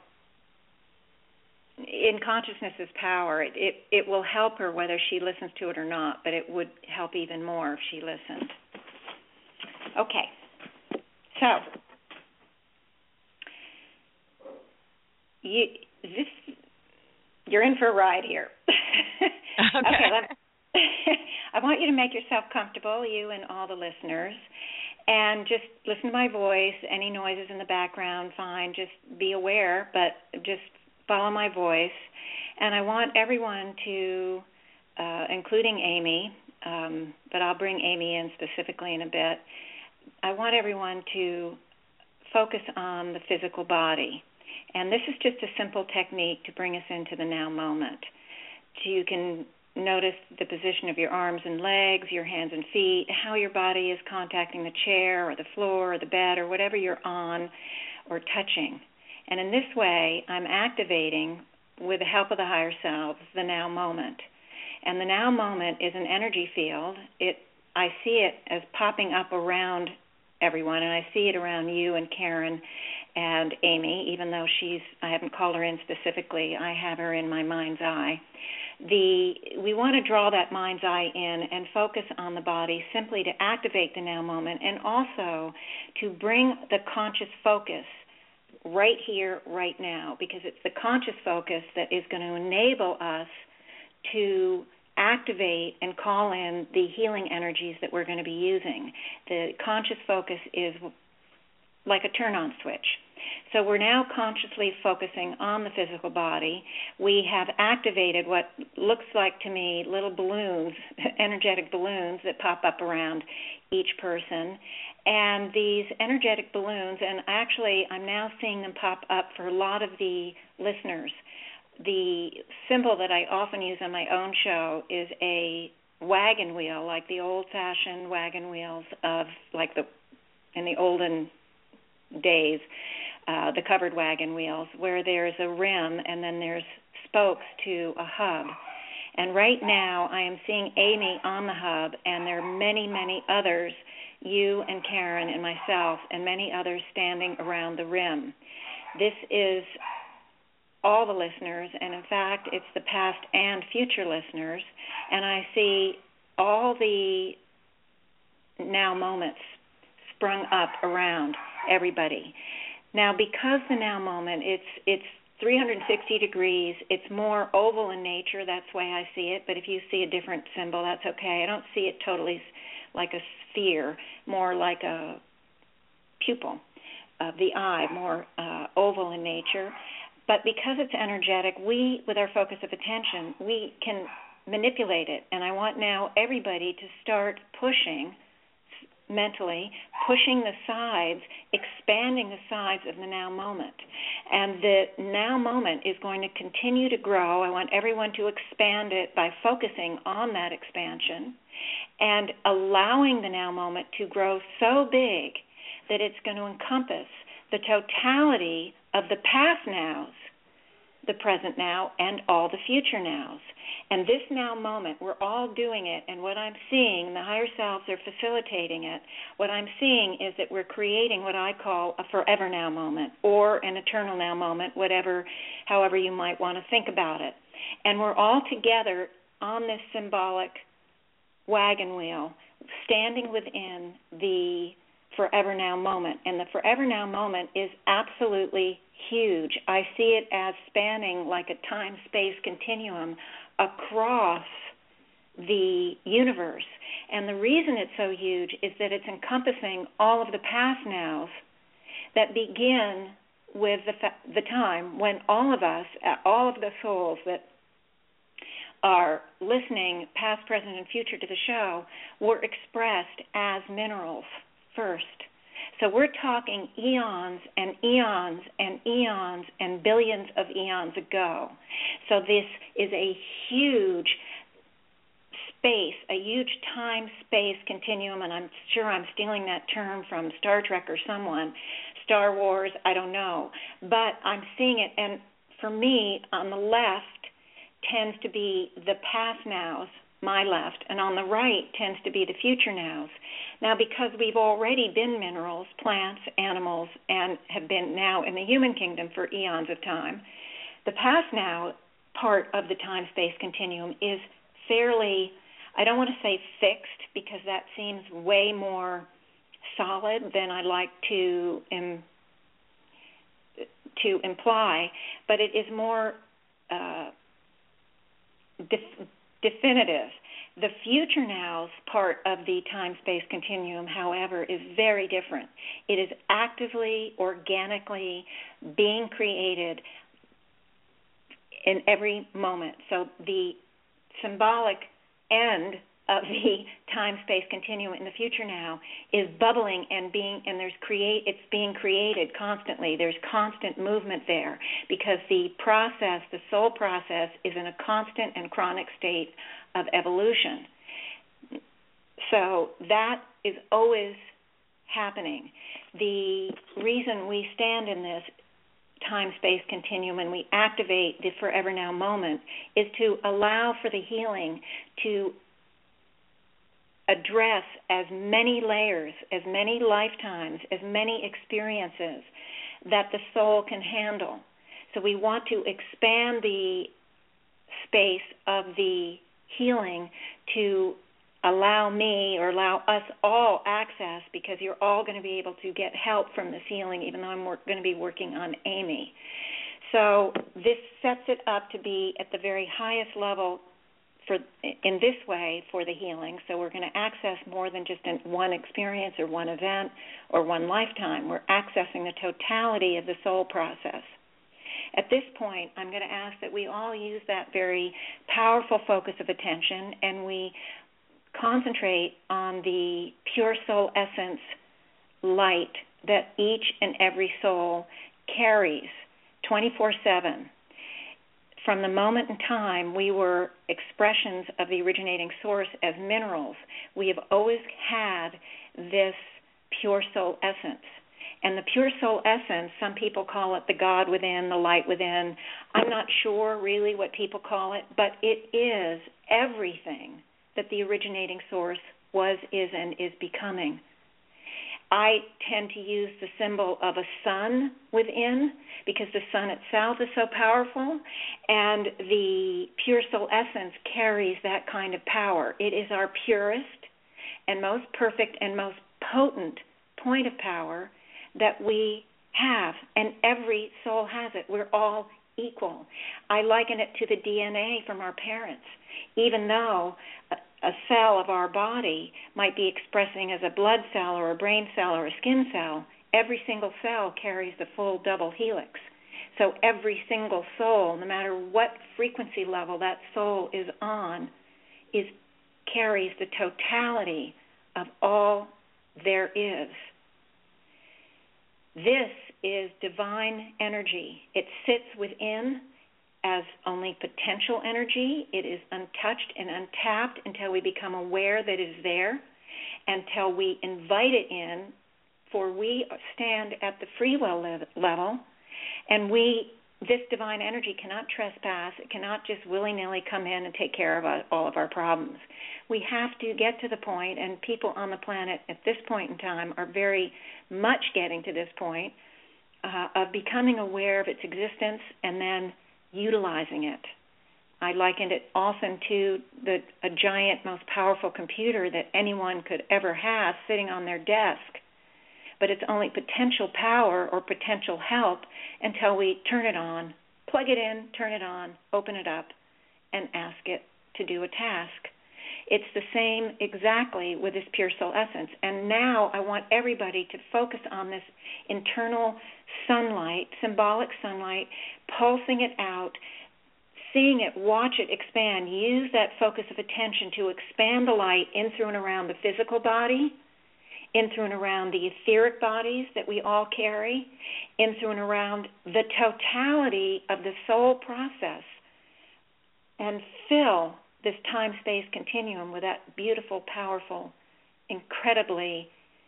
in consciousness is power. It, it it will help her whether she listens to it or not, but it would help even more if she listened. Okay, so you this you're in for a ride here. Okay. Okay, let, I want you to make yourself comfortable, you and all the listeners, and just listen to my voice. Any noises in the background, fine. Just be aware, but just follow my voice. And I want everyone to, uh, including Amy, um, but I'll bring Amy in specifically in a bit. I want everyone to focus on the physical body. And this is just a simple technique to bring us into the now moment. So you can notice the position of your arms and legs, your hands and feet, how your body is contacting the chair or the floor or the bed or whatever you're on or touching. And in this way, I'm activating, with the help of the higher selves, the now moment. And the now moment is an energy field. It I see it as popping up around everyone, and I see it around you and Karen and Amy, even though she's, I haven't called her in specifically, I have her in my mind's eye. The we want to draw that mind's eye in and focus on the body simply to activate the now moment, and also to bring the conscious focus right here, right now, because it's the conscious focus that is going to enable us to activate and call in the healing energies that we're going to be using. The conscious focus is like a turn-on switch. So we're now consciously focusing on the physical body. We have activated what looks like to me little balloons, energetic balloons that pop up around each person. And these energetic balloons, and actually I'm now seeing them pop up for a lot of the listeners. The symbol that I often use on my own show is a wagon wheel, like the old-fashioned wagon wheels of, like the, in the olden days, uh, the covered wagon wheels, where there's a rim and then there's spokes to a hub. And right now I am seeing Amy on the hub, and there are many, many others, you and Karen and myself, and many others standing around the rim. This is all the listeners, and in fact, it's the past and future listeners, and I see all the now moments sprung up around everybody. Now, because the now moment, it's it's three hundred sixty degrees, it's more oval in nature, that's the way I see it, but if you see a different symbol, that's okay. I don't see it totally like a sphere, more like a pupil of the eye, more uh, oval in nature. But because it's energetic, we, with our focus of attention, we can manipulate it. And I want now everybody to start pushing mentally, pushing the sides, expanding the sides of the now moment. And the now moment is going to continue to grow. I want everyone to expand it by focusing on that expansion and allowing the now moment to grow so big that it's going to encompass the totality of the past nows, the present now, and all the future nows. And this now moment, we're all doing it, and what I'm seeing, the higher selves are facilitating it, what I'm seeing is that we're creating what I call a forever now moment, or an eternal now moment, whatever, however you might want to think about it. And we're all together on this symbolic wagon wheel, standing within the forever now moment. And the forever now moment is absolutely huge. I see it as spanning like a time-space continuum across the universe. And the reason it's so huge is that it's encompassing all of the past nows that begin with the, fa- the time when all of us, all of the souls that are listening, past, present, and future to the show, were expressed as minerals first. So we're talking eons and eons and eons and billions of eons ago. So this is a huge space, a huge time-space continuum, and I'm sure I'm stealing that term from Star Trek or someone, Star Wars, I don't know. But I'm seeing it, and for me, on the left tends to be the past nows, my left, and on the right tends to be the future nows. Now, because we've already been minerals, plants, animals, and have been now in the human kingdom for eons of time, the past now part of the time-space continuum is fairly, I don't want to say fixed, because that seems way more solid than I like to im- to imply, but it is more uh, def- definitive. The future nows part of the time-space continuum, however, is very different. It is actively, organically being created in every moment. So the symbolic end of the time-space continuum in the future now is bubbling and being, and there's create, it's being created constantly. There's constant movement there because the process, the soul process, is in a constant and chronic state of evolution. So that is always happening. The reason we stand in this time-space continuum and we activate the forever now moment is to allow for the healing to address as many layers, as many lifetimes, as many experiences that the soul can handle. So we want to expand the space of the healing to allow me or allow us all access, because you're all going to be able to get help from this healing, even though I'm work, going to be working on Amy. So this sets it up to be at the very highest level for in this way for the healing. So we're going to access more than just an, one experience or one event or one lifetime. We're accessing the totality of the soul process. At this point, I'm going to ask that we all use that very powerful focus of attention and we concentrate on the pure soul essence light that each and every soul carries twenty-four seven. From the moment in time we were expressions of the originating source as minerals, we have always had this pure soul essence. And the pure soul essence, some people call it the God within, the light within. I'm not sure really what people call it, but it is everything that the originating source was, is, and is becoming. I tend to use the symbol of a sun within because the sun itself is so powerful, and the pure soul essence carries that kind of power. It is our purest and most perfect and most potent point of power that we have, and every soul has it. We're all equal. I liken it to the D N A from our parents. Even though a, a cell of our body might be expressing as a blood cell or a brain cell or a skin cell, every single cell carries the full double helix. So every single soul, no matter what frequency level that soul is on, is carries the totality of all there is. This is divine energy. It sits within as only potential energy. It is untouched and untapped until we become aware that it is there, until we invite it in, for we stand at the free will level, and we, this divine energy cannot trespass. It cannot just willy-nilly come in and take care of all of our problems. We have to get to the point, and people on the planet at this point in time are very much getting to this point, uh, of becoming aware of its existence and then utilizing it. I likened it often to the, a giant, most powerful computer that anyone could ever have sitting on their desk. But it's only potential power or potential help until we turn it on, plug it in, turn it on, open it up, and ask it to do a task. It's the same exactly with this pure soul essence. And now I want everybody to focus on this internal sunlight, symbolic sunlight, pulsing it out, seeing it, watch it expand. Use that focus of attention to expand the light in, through, and around the physical body, in, through, and around the etheric bodies that we all carry, in, through, and around the totality of the soul process, and fill this time-space continuum with that beautiful, powerful, incredibly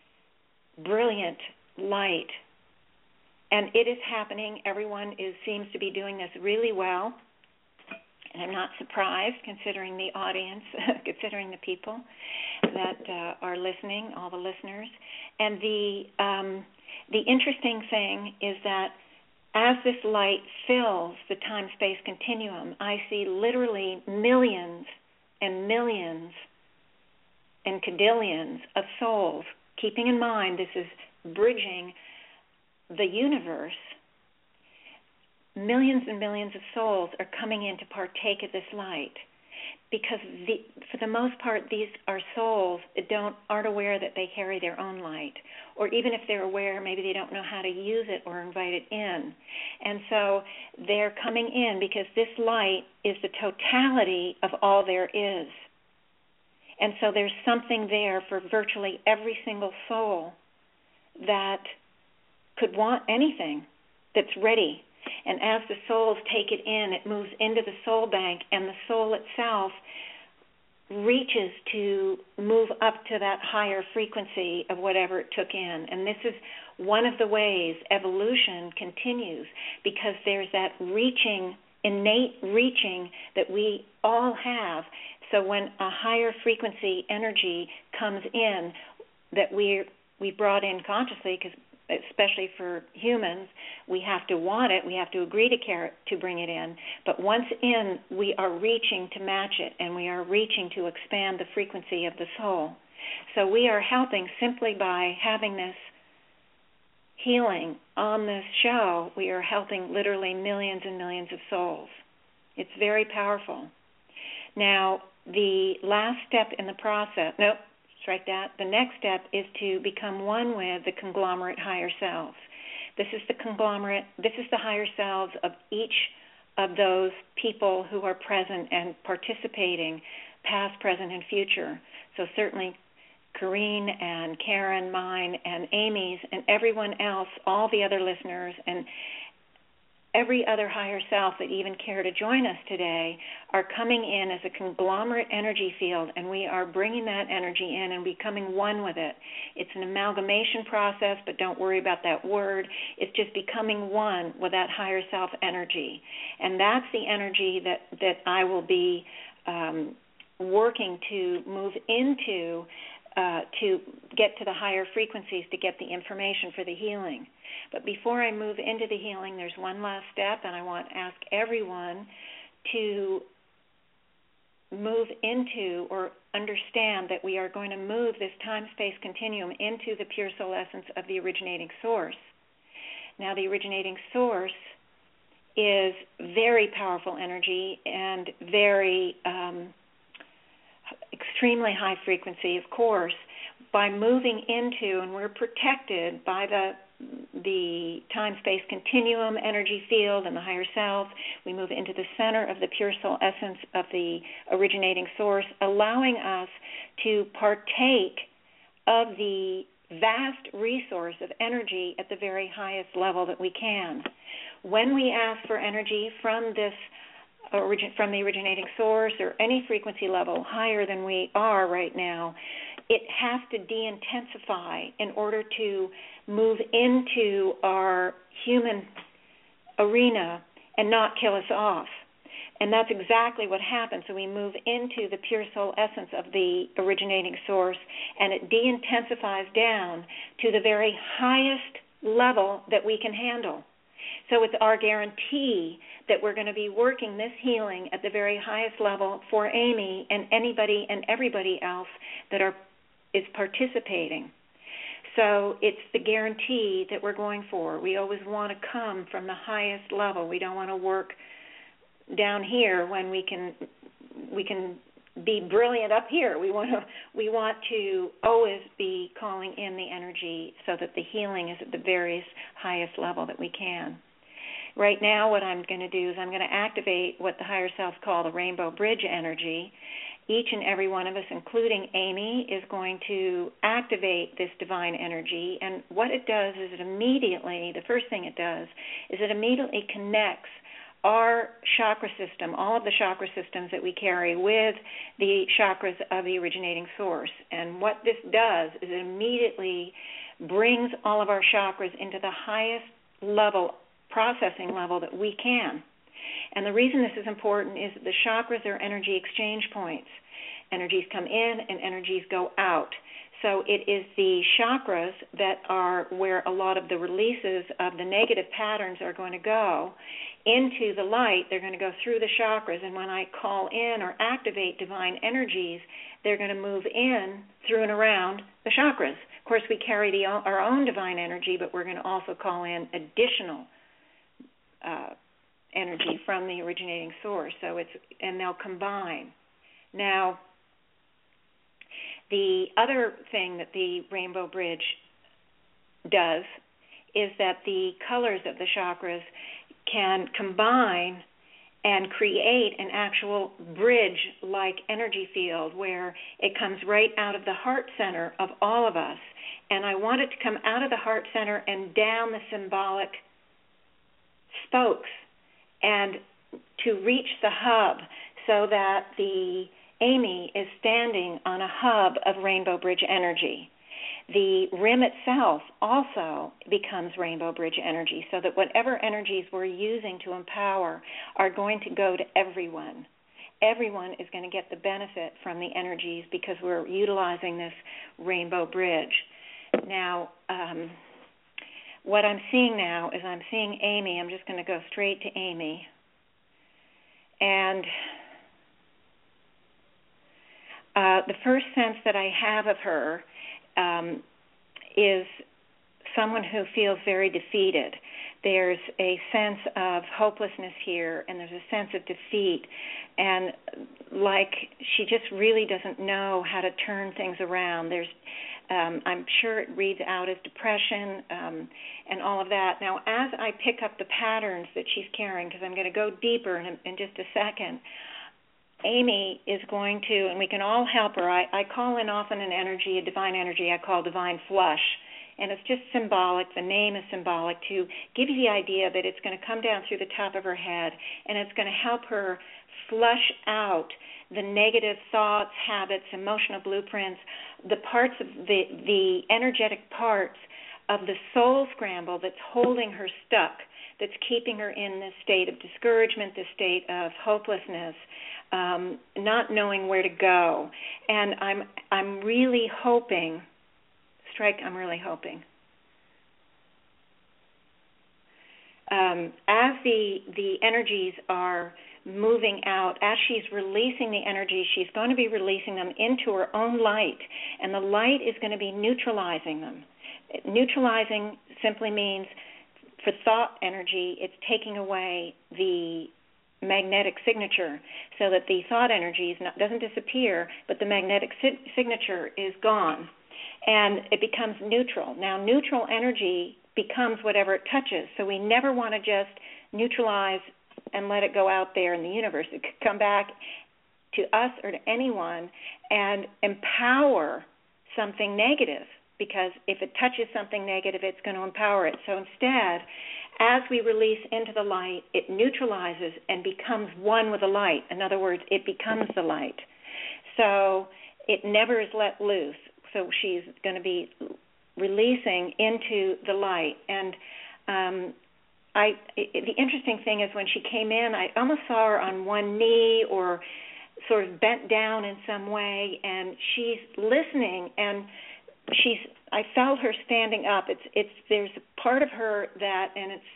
brilliant light. And it is happening. Everyone is seems to be doing this really well. And I'm not surprised, considering the audience, considering the people that uh, are listening, all the listeners. And the um, the interesting thing is that as this light fills the time-space continuum, I see literally millions and millions and cadillions of souls, keeping in mind this is bridging the universe. Millions and millions of souls are coming in to partake of this light, because the, for the most part, these are souls that don't aren't aware that they carry their own light, or even if they're aware, maybe they don't know how to use it or invite it in. And so they're coming in because this light is the totality of all there is. And so there's something there for virtually every single soul that could want anything, that's ready. And as the souls take it in, it moves into the soul bank, and the soul itself reaches to move up to that higher frequency of whatever it took in. And this is one of the ways evolution continues, because there's that reaching, innate reaching that we all have. So when a higher frequency energy comes in that we we brought in consciously, because especially for humans, we have to want it, we have to agree to care to bring it in. But once in, we are reaching to match it, and we are reaching to expand the frequency of the soul. So we are helping simply by having this healing on this show. We are helping literally millions and millions of souls. It's very powerful. Now, the last step in the process, nope, strike that. The next step is to become one with the conglomerate higher selves. This is the conglomerate, this is the higher selves of each of those people who are present and participating, past, present, and future. So certainly Corrine and Karen, mine, and Amy's, and everyone else, all the other listeners, and every other higher self that even care to join us today are coming in as a conglomerate energy field, and we are bringing that energy in and becoming one with it. It's an amalgamation process, but don't worry about that word. It's just becoming one with that higher self energy. And that's the energy that, that I will be um, working to move into uh, to get to the higher frequencies to get the information for the healing. But before I move into the healing, there's one last step, and I want to ask everyone to move into or understand that we are going to move this time-space continuum into the pure soul essence of the originating source. Now, the originating source is very powerful energy and very um, extremely high frequency, of course. By moving into, and we're protected by the the time-space continuum energy field and the higher self, we move into the center of the pure soul essence of the originating source, allowing us to partake of the vast resource of energy at the very highest level that we can. When we ask for energy from this origin, from the originating source or any frequency level higher than we are right now, it has to de-intensify in order to move into our human arena and not kill us off. And that's exactly what happens. So we move into the pure soul essence of the originating source, and it de-intensifies down to the very highest level that we can handle. So it's our guarantee that we're going to be working this healing at the very highest level for Amy and anybody and everybody else that are is participating. So it's the guarantee that we're going for. We always want to come from the highest level. We don't want to work down here when we can we can be brilliant up here. We want to we want to always be calling in the energy so that the healing is at the very highest level that we can. Right now, what I'm going to do is I'm going to activate what the higher self call the rainbow bridge energy. Each and every one of us, including Amy, is going to activate this divine energy. And what it does is it immediately, the first thing it does, is it immediately connects our chakra system, all of the chakra systems that we carry, with the chakras of the originating source. And what this does is it immediately brings all of our chakras into the highest level, processing level that we can. And the reason this is important is that the chakras are energy exchange points. Energies come in and energies go out. So it is the chakras that are where a lot of the releases of the negative patterns are going to go into the light. They're going to go through the chakras, and when I call in or activate divine energies, they're going to move in through and around the chakras. Of course, we carry the, our own divine energy, but we're going to also call in additional uh, energy from the originating source. So it's and they'll combine. Now, the other thing that the Rainbow Bridge does is that the colors of the chakras can combine and create an actual bridge-like energy field where it comes right out of the heart center of all of us. And I want it to come out of the heart center and down the symbolic spokes and to reach the hub so that the Amy is standing on a hub of Rainbow Bridge energy. The rim itself also becomes Rainbow Bridge energy, so that whatever energies we're using to empower are going to go to everyone. Everyone is going to get the benefit from the energies because we're utilizing this Rainbow Bridge. Now, um, what I'm seeing now is I'm seeing Amy. I'm just going to go straight to Amy. And uh, the first sense that I have of her um, is someone who feels very defeated. There's a sense of hopelessness here, and there's a sense of defeat, and like she just really doesn't know how to turn things around. There's, um, I'm sure it reads out as depression um, and all of that. Now, as I pick up the patterns that she's carrying, because I'm going to go deeper in, in just a second, Amy is going to, and we can all help her. I, I call in often an energy, a divine energy I call divine flush. And it's just symbolic. The name is symbolic to give you the idea that it's going to come down through the top of her head, and it's going to help her flush out the negative thoughts, habits, emotional blueprints, the parts of the, the energetic parts of the soul scramble that's holding her stuck, that's keeping her in this state of discouragement, this state of hopelessness, um, not knowing where to go. And I'm I'm really hoping. Strike, I'm really hoping. Um, as the the energies are moving out. As she's releasing the energy, she's going to be releasing them into her own light, and the light is going to be neutralizing them. Neutralizing simply means, for thought energy, it's taking away the magnetic signature so that the thought energy is not, doesn't disappear, but the magnetic si- signature is gone, and it becomes neutral. Now, neutral energy becomes whatever it touches, so we never want to just neutralize and let it go out there in the universe. It could come back to us or to anyone and empower something negative, because if it touches something negative, it's going to empower it. So instead, as we release into the light, it neutralizes and becomes one with the light. In other words, it becomes the light. So it never is let loose. So she's going to be releasing into the light. And um, I, it, the interesting thing is when she came in, I almost saw her on one knee or sort of bent down in some way, and she's listening, and she's I felt her standing up. It's it's there's a part of her that, and it's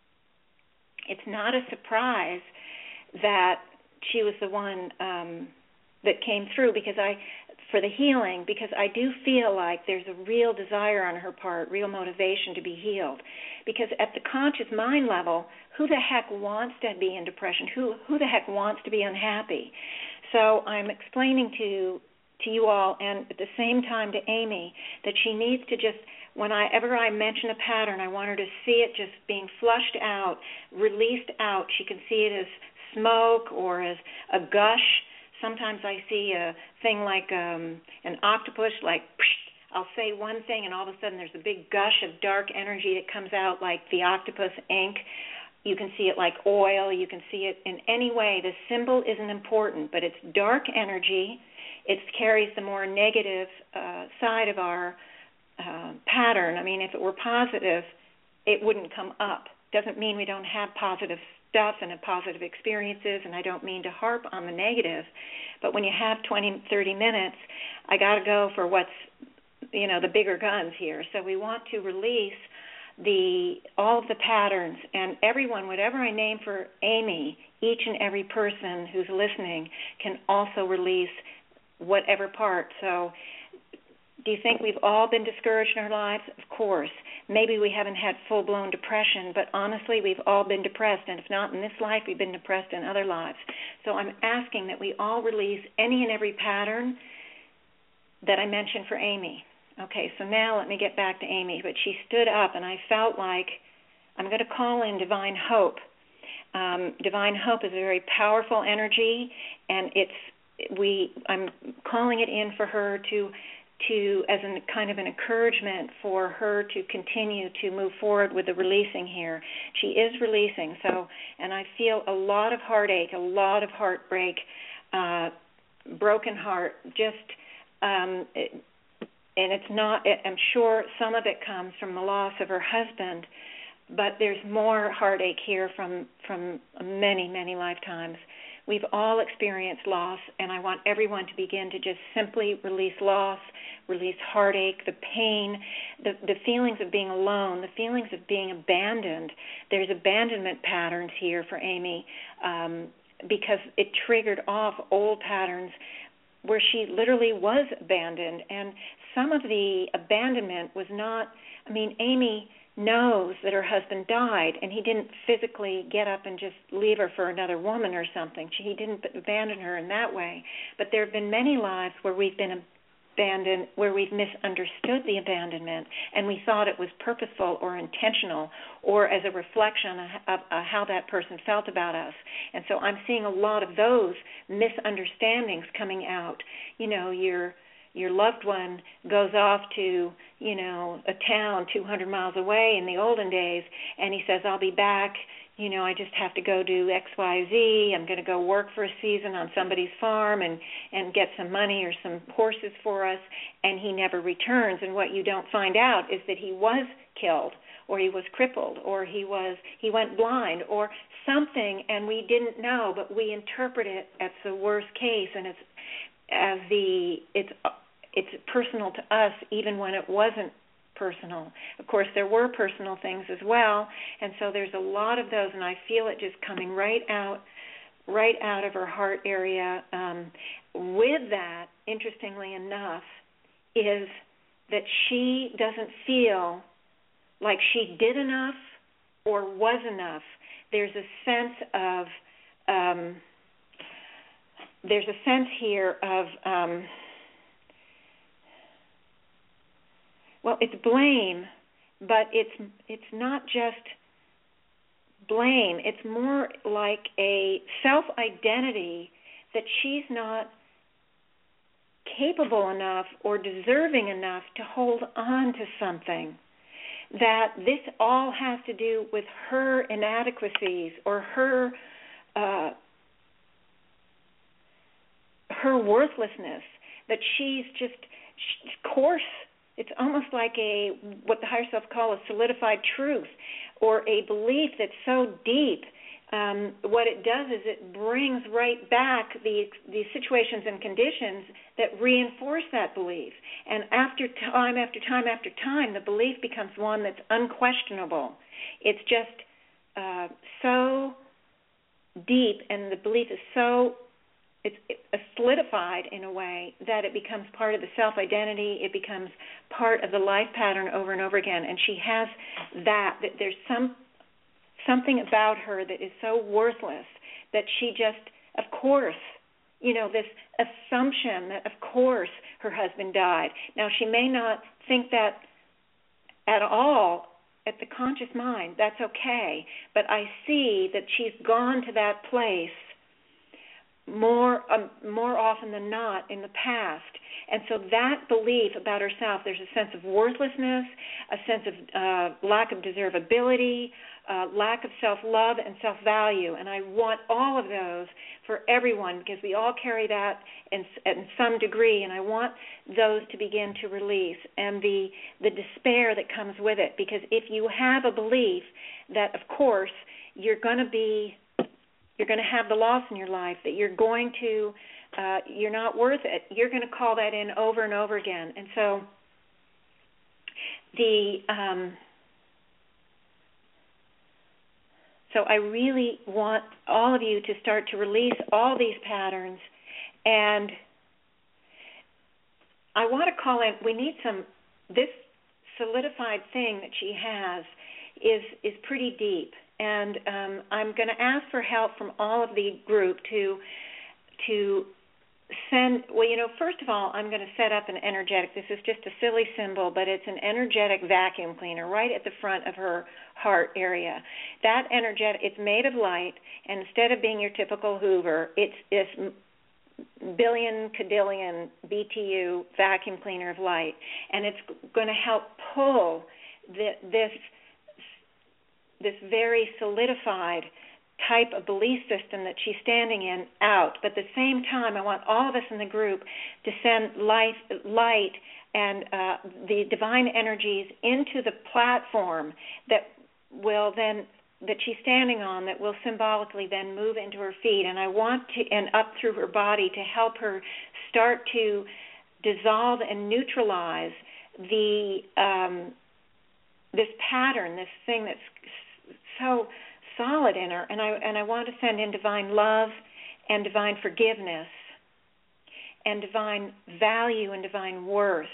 it's not a surprise that she was the one um, that came through, because I for the healing, because I do feel like there's a real desire on her part, real motivation to be healed. Because at the conscious mind level, who the heck wants to be in depression? Who who the heck wants to be unhappy? So I'm explaining to to you all, and at the same time to Amy, that she needs to just, whenever I mention a pattern, I want her to see it just being flushed out, released out. She can see it as smoke or as a gush. Sometimes I see a thing like um, an octopus, like psh, I'll say one thing and all of a sudden there's a big gush of dark energy that comes out like the octopus ink. You can see it like oil. You can see it in any way. The symbol isn't important, but it's dark energy. It carries the more negative uh, side of our uh, pattern. I mean, if it were positive, it wouldn't come up. Doesn't mean we don't have positive stuff and positive experiences, and I don't mean to harp on the negative, but when you have twenty, thirty minutes, I got to go for what's, you know, the bigger guns here. So we want to release the all of the patterns, and everyone, whatever I name for Amy, each and every person who's listening can also release whatever part. So do you think we've all been discouraged in our lives? Of course. Maybe we haven't had full-blown depression, but honestly, we've all been depressed, and if not in this life, we've been depressed in other lives. So I'm asking that we all release any and every pattern that I mentioned for Amy. Okay, so now let me get back to Amy. But she stood up, and I felt like I'm going to call in Divine Hope. Um, Divine Hope is a very powerful energy, and it's we. I'm calling it in for her to, to as a kind of an encouragement for her to continue to move forward with the releasing here. She is releasing, so, and I feel a lot of heartache, a lot of heartbreak, uh, broken heart, just. Um, it, And it's not, I'm sure some of it comes from the loss of her husband, but there's more heartache here from, from many, many lifetimes. We've all experienced loss, and I want everyone to begin to just simply release loss, release heartache, the pain, the, the feelings of being alone, the feelings of being abandoned. There's abandonment patterns here for Amy um, because it triggered off old patterns where she literally was abandoned. And some of the abandonment was not, I mean, Amy knows that her husband died, and he didn't physically get up and just leave her for another woman or something. He didn't abandon her in that way. But there have been many lives where we've been abandoned, where we've misunderstood the abandonment, and we thought it was purposeful or intentional or as a reflection of, of how that person felt about us. And so I'm seeing a lot of those misunderstandings coming out. You know, you're your loved one goes off to, you know, a town two hundred miles away in the olden days, and he says, I'll be back, you know, I just have to go do X Y Z, I'm going to go work for a season on somebody's farm and, and get some money or some horses for us, and he never returns. And what you don't find out is that he was killed, or he was crippled, or he was he went blind, or something, and we didn't know, but we interpret it as the worst case, and it's as the it's it's personal to us even when it wasn't personal. Of course, there were personal things as well, and so there's a lot of those, and I feel it just coming right out right out of her heart area. Um, with that, interestingly enough, is that she doesn't feel like she did enough or was enough. There's a sense of, um, there's a sense here of, um, well, it's blame, but it's it's not just blame. It's more like a self-identity that she's not capable enough or deserving enough to hold on to something, that this all has to do with her inadequacies or her uh, her worthlessness, that she's just she's coarse. It's almost like a what the higher self call a solidified truth, or a belief that's so deep. Um, what it does is it brings right back the the situations and conditions that reinforce that belief. And after time after time after time, the belief becomes one that's unquestionable. It's just uh, so deep, and the belief is so it's solidified in a way that it becomes part of the self-identity. It becomes part of the life pattern over and over again. And she has that, that there's some something about her that is so worthless that she just, of course, you know, this assumption that, of course, her husband died. Now, she may not think that at all at the conscious mind. That's okay. But I see that she's gone to that place more um, more often than not in the past. And so that belief about herself, there's a sense of worthlessness, a sense of uh, lack of deservability, uh, lack of self-love and self-value. And I want all of those for everyone, because we all carry that in, in some degree, and I want those to begin to release, and the the despair that comes with it. Because if you have a belief that, of course, you're going to be You're going to have the loss in your life, that you're going to, uh, you're not worth it, you're going to call that in over and over again. And so the, um, so I really want all of you to start to release all these patterns. And I want to call in, we need some, this solidified thing that she has is is pretty deep. And um, I'm going to ask for help from all of the group to to send, well, you know, first of all, I'm going to set up an energetic, this is just a silly symbol, but it's an energetic vacuum cleaner right at the front of her heart area. That energetic, it's made of light, and instead of being your typical Hoover, it's this billion, cadillion B T U vacuum cleaner of light, and it's going to help pull the, this this very solidified type of belief system that she's standing in out. But at the same time, I want all of us in the group to send light, light and uh, the divine energies into the platform that will then, that she's standing on, that will symbolically then move into her feet. And I want to, and up through her body, to help her start to dissolve and neutralize the um, this pattern, this thing that's so solid in her, and I and I want to send in divine love and divine forgiveness and divine value and divine worth.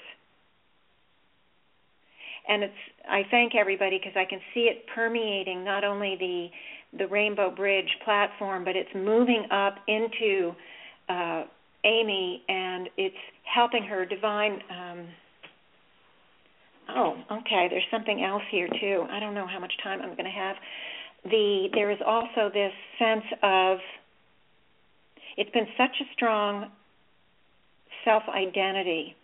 And it's I thank everybody, because I can see it permeating not only the the Rainbow Bridge platform, but it's moving up into uh, Amy, and it's helping her divine. Um, Oh, okay. There's something else here too. I don't know how much time I'm going to have. The there is also this sense of, it's been such a strong self-identity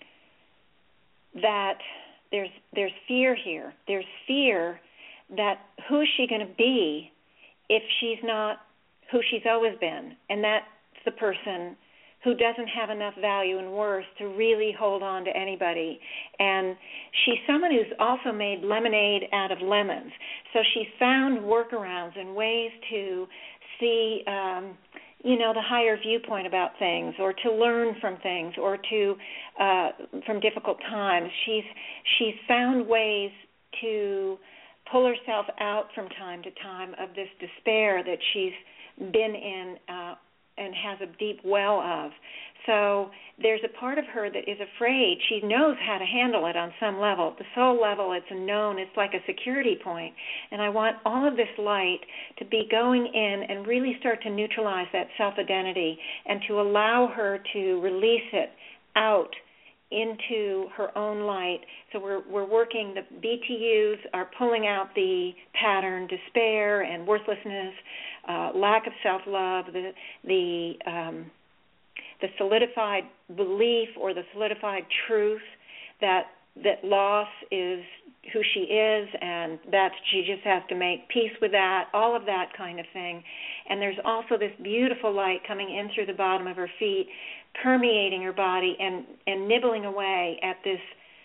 that there's there's fear here. There's fear that who is she going to be if she's not who she's always been, and that's the person who doesn't have enough value and worth to really hold on to anybody. And she's someone who's also made lemonade out of lemons. So she's found workarounds and ways to see, um, you know, the higher viewpoint about things, or to learn from things, or to, uh, from difficult times. She's, she's found ways to pull herself out from time to time of this despair that she's been in uh, and has a deep well of. So there's a part of her that is afraid. She knows how to handle it on some level. At the soul level, it's a known, it's like a security point. And I want all of this light to be going in and really start to neutralize that self-identity and to allow her to release it out into her own light. So we're we're working, the B T Us are pulling out the pattern, despair and worthlessness, uh, lack of self-love, the the um, the solidified belief or the solidified truth that that loss is who she is, and that she just has to make peace with that, all of that kind of thing. And there's also this beautiful light coming in through the bottom of her feet, permeating her body and, and nibbling away at this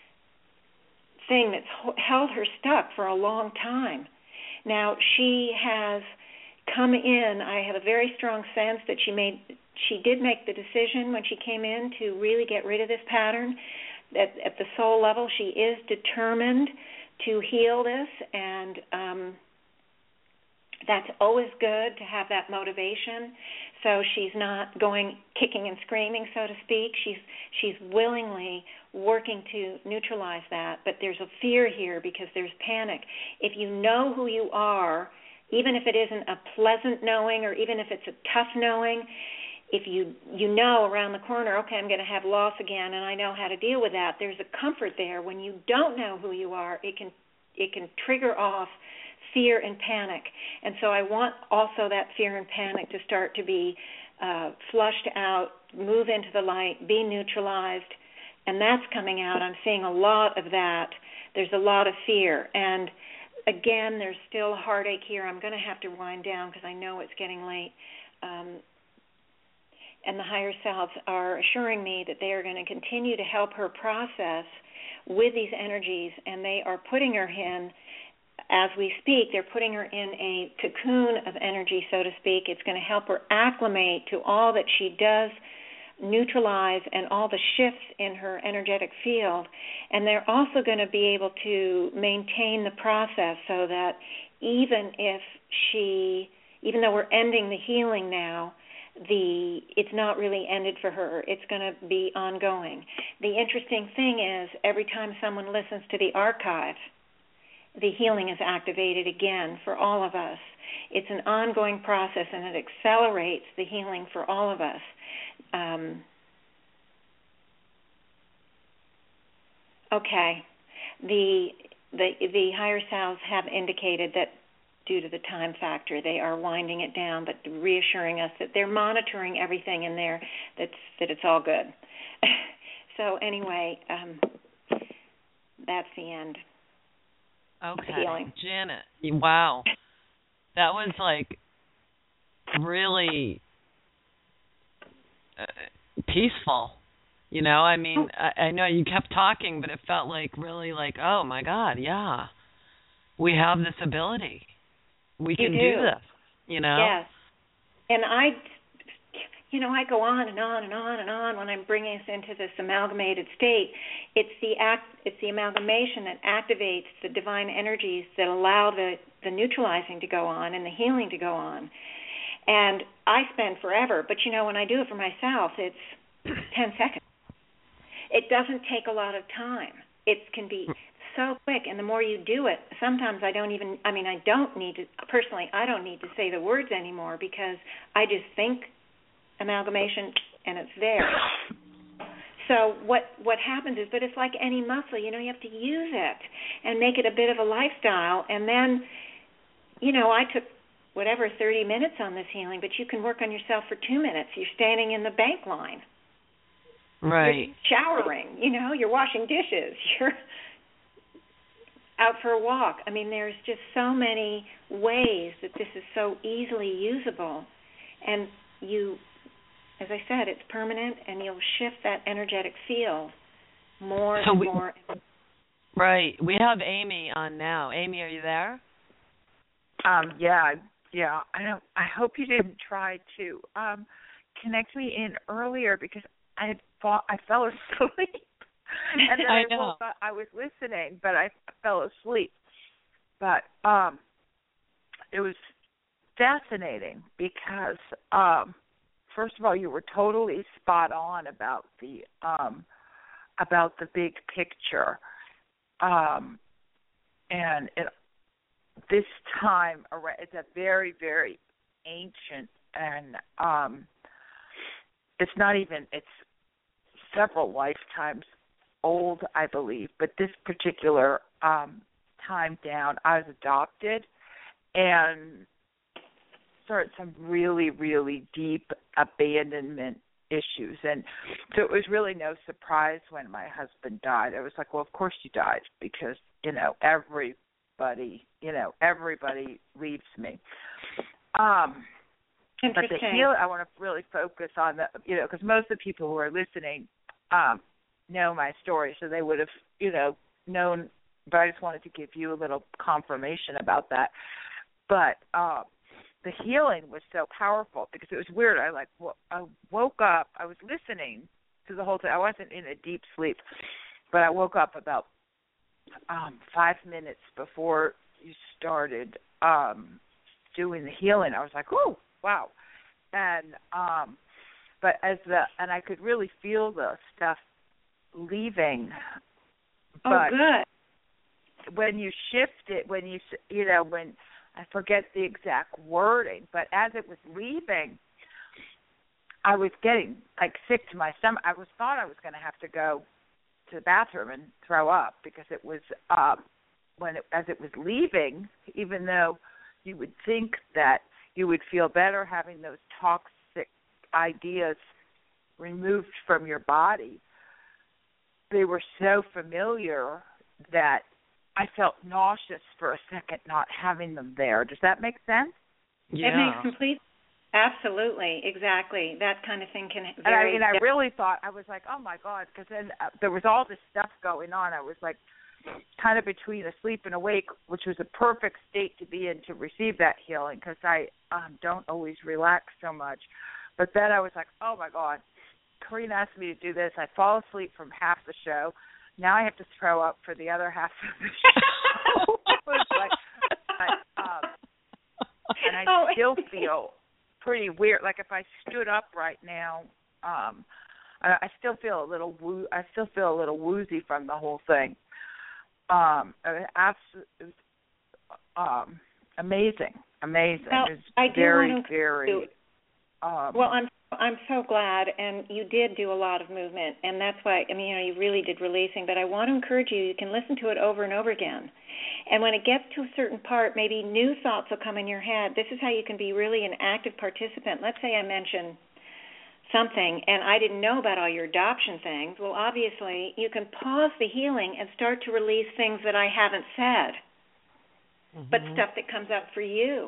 thing that's held her stuck for a long time. Now, she has come in, I have a very strong sense that she made, she did make the decision when she came in to really get rid of this pattern. At, at the soul level, she is determined to heal this, and um, that's always good to have that motivation. So she's not going kicking and screaming, so to speak. She's she's willingly working to neutralize that, but there's a fear here because there's panic. If you know who you are, even if it isn't a pleasant knowing or even if it's a tough knowing, if you you know around the corner, okay, I'm going to have loss again, and I know how to deal with that, there's a comfort there. When you don't know who you are, it can it can trigger off fear and panic. And so I want also that fear and panic to start to be uh, flushed out, move into the light, be neutralized, and that's coming out. I'm seeing a lot of that. There's a lot of fear. And again, there's still heartache here. I'm going to have to wind down because I know it's getting late. Um, and the higher selves are assuring me that they are going to continue to help her process with these energies, and they are putting her in, as we speak, they're putting her in a cocoon of energy, so to speak. It's going to help her acclimate to all that she does neutralize and all the shifts in her energetic field. And they're also going to be able to maintain the process so that even if she, even though we're ending the healing now, the it's not really ended for her. It's going to be ongoing. The interesting thing is every time someone listens to the archive, the healing is activated again for all of us. It's an ongoing process, and it accelerates the healing for all of us. Um, okay. The, the the higher selves have indicated that due to the time factor, they are winding it down, but reassuring us that they're monitoring everything in there, that's, that it's all good. So anyway, um, that's the end. Okay, Healing. Janet, wow. That was like really uh, peaceful. You know, I mean, I, I know you kept talking, but it felt like really like, oh my God, yeah. We have this ability. We can do. do this, you know? Yes. And I, you know, I go on and on and on and on when I'm bringing us into this amalgamated state. It's the act, it's the amalgamation that activates the divine energies that allow the, the neutralizing to go on and the healing to go on. And I spend forever, but, you know, when I do it for myself, it's ten seconds. It doesn't take a lot of time. It can be so quick, and the more you do it, sometimes I don't even, I mean, I don't need to, personally, I don't need to say the words anymore because I just think amalgamation and it's there. So what what happens is, but it's like any muscle, you know, you have to use it and make it a bit of a lifestyle. And then, you know, I took whatever thirty minutes on this healing, but you can work on yourself for two minutes. You're standing in the bank line. Right. You're showering, you know, you're washing dishes, you're out for a walk. I mean, there's just so many ways that this is so easily usable. And you, as I said, it's permanent, and you'll shift that energetic field more so and we, more. Right. We have Amy on now. Amy, are you there? Um, yeah, yeah. I don't. I hope you didn't try to um, connect me in earlier because I had fought, I fell asleep. And then I, I, know. woke up, I was listening, but I fell asleep. But um, it was fascinating because, um, first of all, you were totally spot on about the um, about the big picture, um, and it, this time it's a very, very ancient, and um, it's not even it's several lifetimes old, I believe. But this particular um, time down, I was adopted, and started some really, really deep abandonment issues. And so it was really no surprise when my husband died. I was like, well, of course you died because, you know, everybody, you know, everybody leaves me. Um, but the healing, I want to really focus on the, you know, because most of the people who are listening um, know my story, so they would have, you know, known, but I just wanted to give you a little confirmation about that. But, um, the healing was so powerful because it was weird. I like I woke up. I was listening to the whole thing. I wasn't in a deep sleep, but I woke up about um, five minutes before you started um, doing the healing. I was like, oh, wow. And um, but as the and I could really feel the stuff leaving. Oh, but good. When you shift it, when you you know when. I forget the exact wording, but as it was leaving, I was getting like sick to my stomach. I was thought I was going to have to go to the bathroom and throw up because it was uh, when it, as it was leaving. Even though you would think that you would feel better having those toxic ideas removed from your body, they were so familiar that I felt nauseous for a second not having them there. Does that make sense? Yeah. It makes complete absolutely, exactly. That kind of thing can And I mean, I really thought, I was like, oh, my God, because then uh, there was all this stuff going on. I was like kind of between asleep and awake, which was a perfect state to be in to receive that healing because I um, don't always relax so much. But then I was like, oh, my God, Corrine asked me to do this. I fall asleep from half the show. Now I have to throw up for the other half of the show. It was like, I, um, and I oh. still feel pretty weird. Like if I stood up right now, um, I, I still feel a little woo. I still feel a little woozy from the whole thing. Um, it was um, amazing, amazing. Well, it was I do very, want to very. Um, well, I'm I'm so glad, and you did do a lot of movement, and that's why, I mean, you know, you really did releasing, but I want to encourage you, you can listen to it over and over again, and when it gets to a certain part, maybe new thoughts will come in your head. This is how you can be really an active participant. Let's say I mention something, and I didn't know about all your adoption things. Well, obviously, you can pause the healing and start to release things that I haven't said, mm-hmm. but stuff that comes up for you.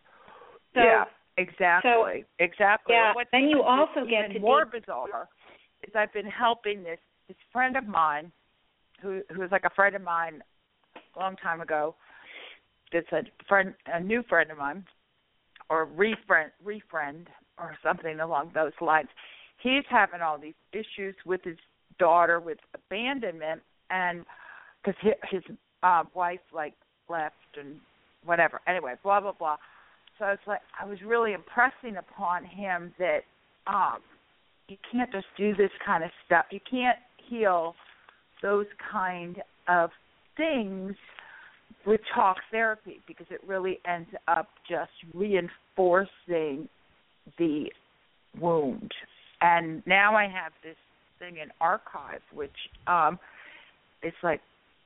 So, yeah. Exactly. So, exactly. Yeah. What's then you also even get to more be- bizarre is I've been helping this this friend of mine, who who was like a friend of mine a long time ago. It's a friend, a new friend of mine, or refriend, refriend, or something along those lines. He's having all these issues with his daughter with abandonment, and because his, his uh, wife like left and whatever. Anyway, blah blah blah. So it's like I was really impressing upon him that um, you can't just do this kind of stuff. You can't heal those kind of things with talk therapy because it really ends up just reinforcing the wound. And now I have this thing in archive, which um, it's like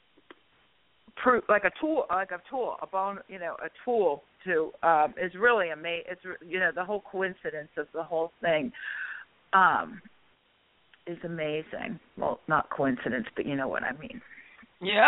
like a tool, like a tool, a bone, you know, a tool to um, is really amazing. It's you know the whole coincidence of the whole thing um, is amazing. Well, not coincidence, but you know what I mean. Yeah.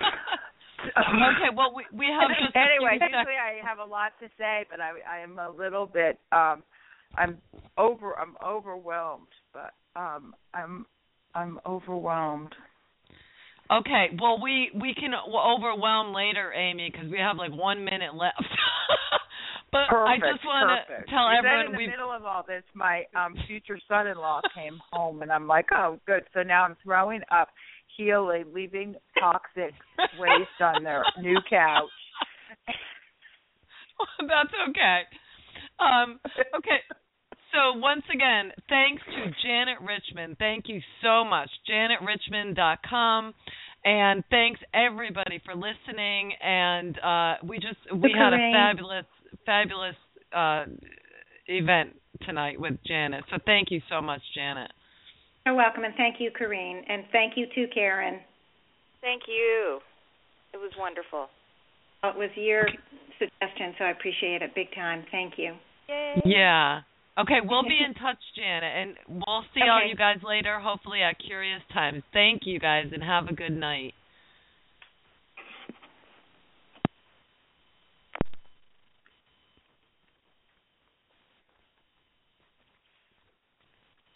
Okay. Well, we we have just anyway. A few usually I have a lot to say, but I I am a little bit um, I'm over I'm overwhelmed, but um, I'm I'm overwhelmed. Okay, well, we, we can overwhelm later, Amy, because we have like one minute left. But perfect, I just want to tell Is everyone... in the we middle of all this, my um, future son-in-law came home, and I'm like, oh, good. So now I'm throwing up, healing, leaving toxic waste on their new couch. That's okay. Um, okay. So once again, thanks to Janet Richmond. Thank you so much. janet richmond dot com. And thanks everybody for listening. And uh, we just we had a fabulous, fabulous uh, event tonight with Janet. So thank you so much, Janet. You're welcome, and thank you, Corrine, and thank you too, Karen. Thank you. It was wonderful. It was your suggestion, so I appreciate it big time. Thank you. Yay. Yeah. Okay, we'll be in touch, Janet, and we'll see okay. all you guys later, hopefully at Curious Times. Thank you, guys, and have a good night.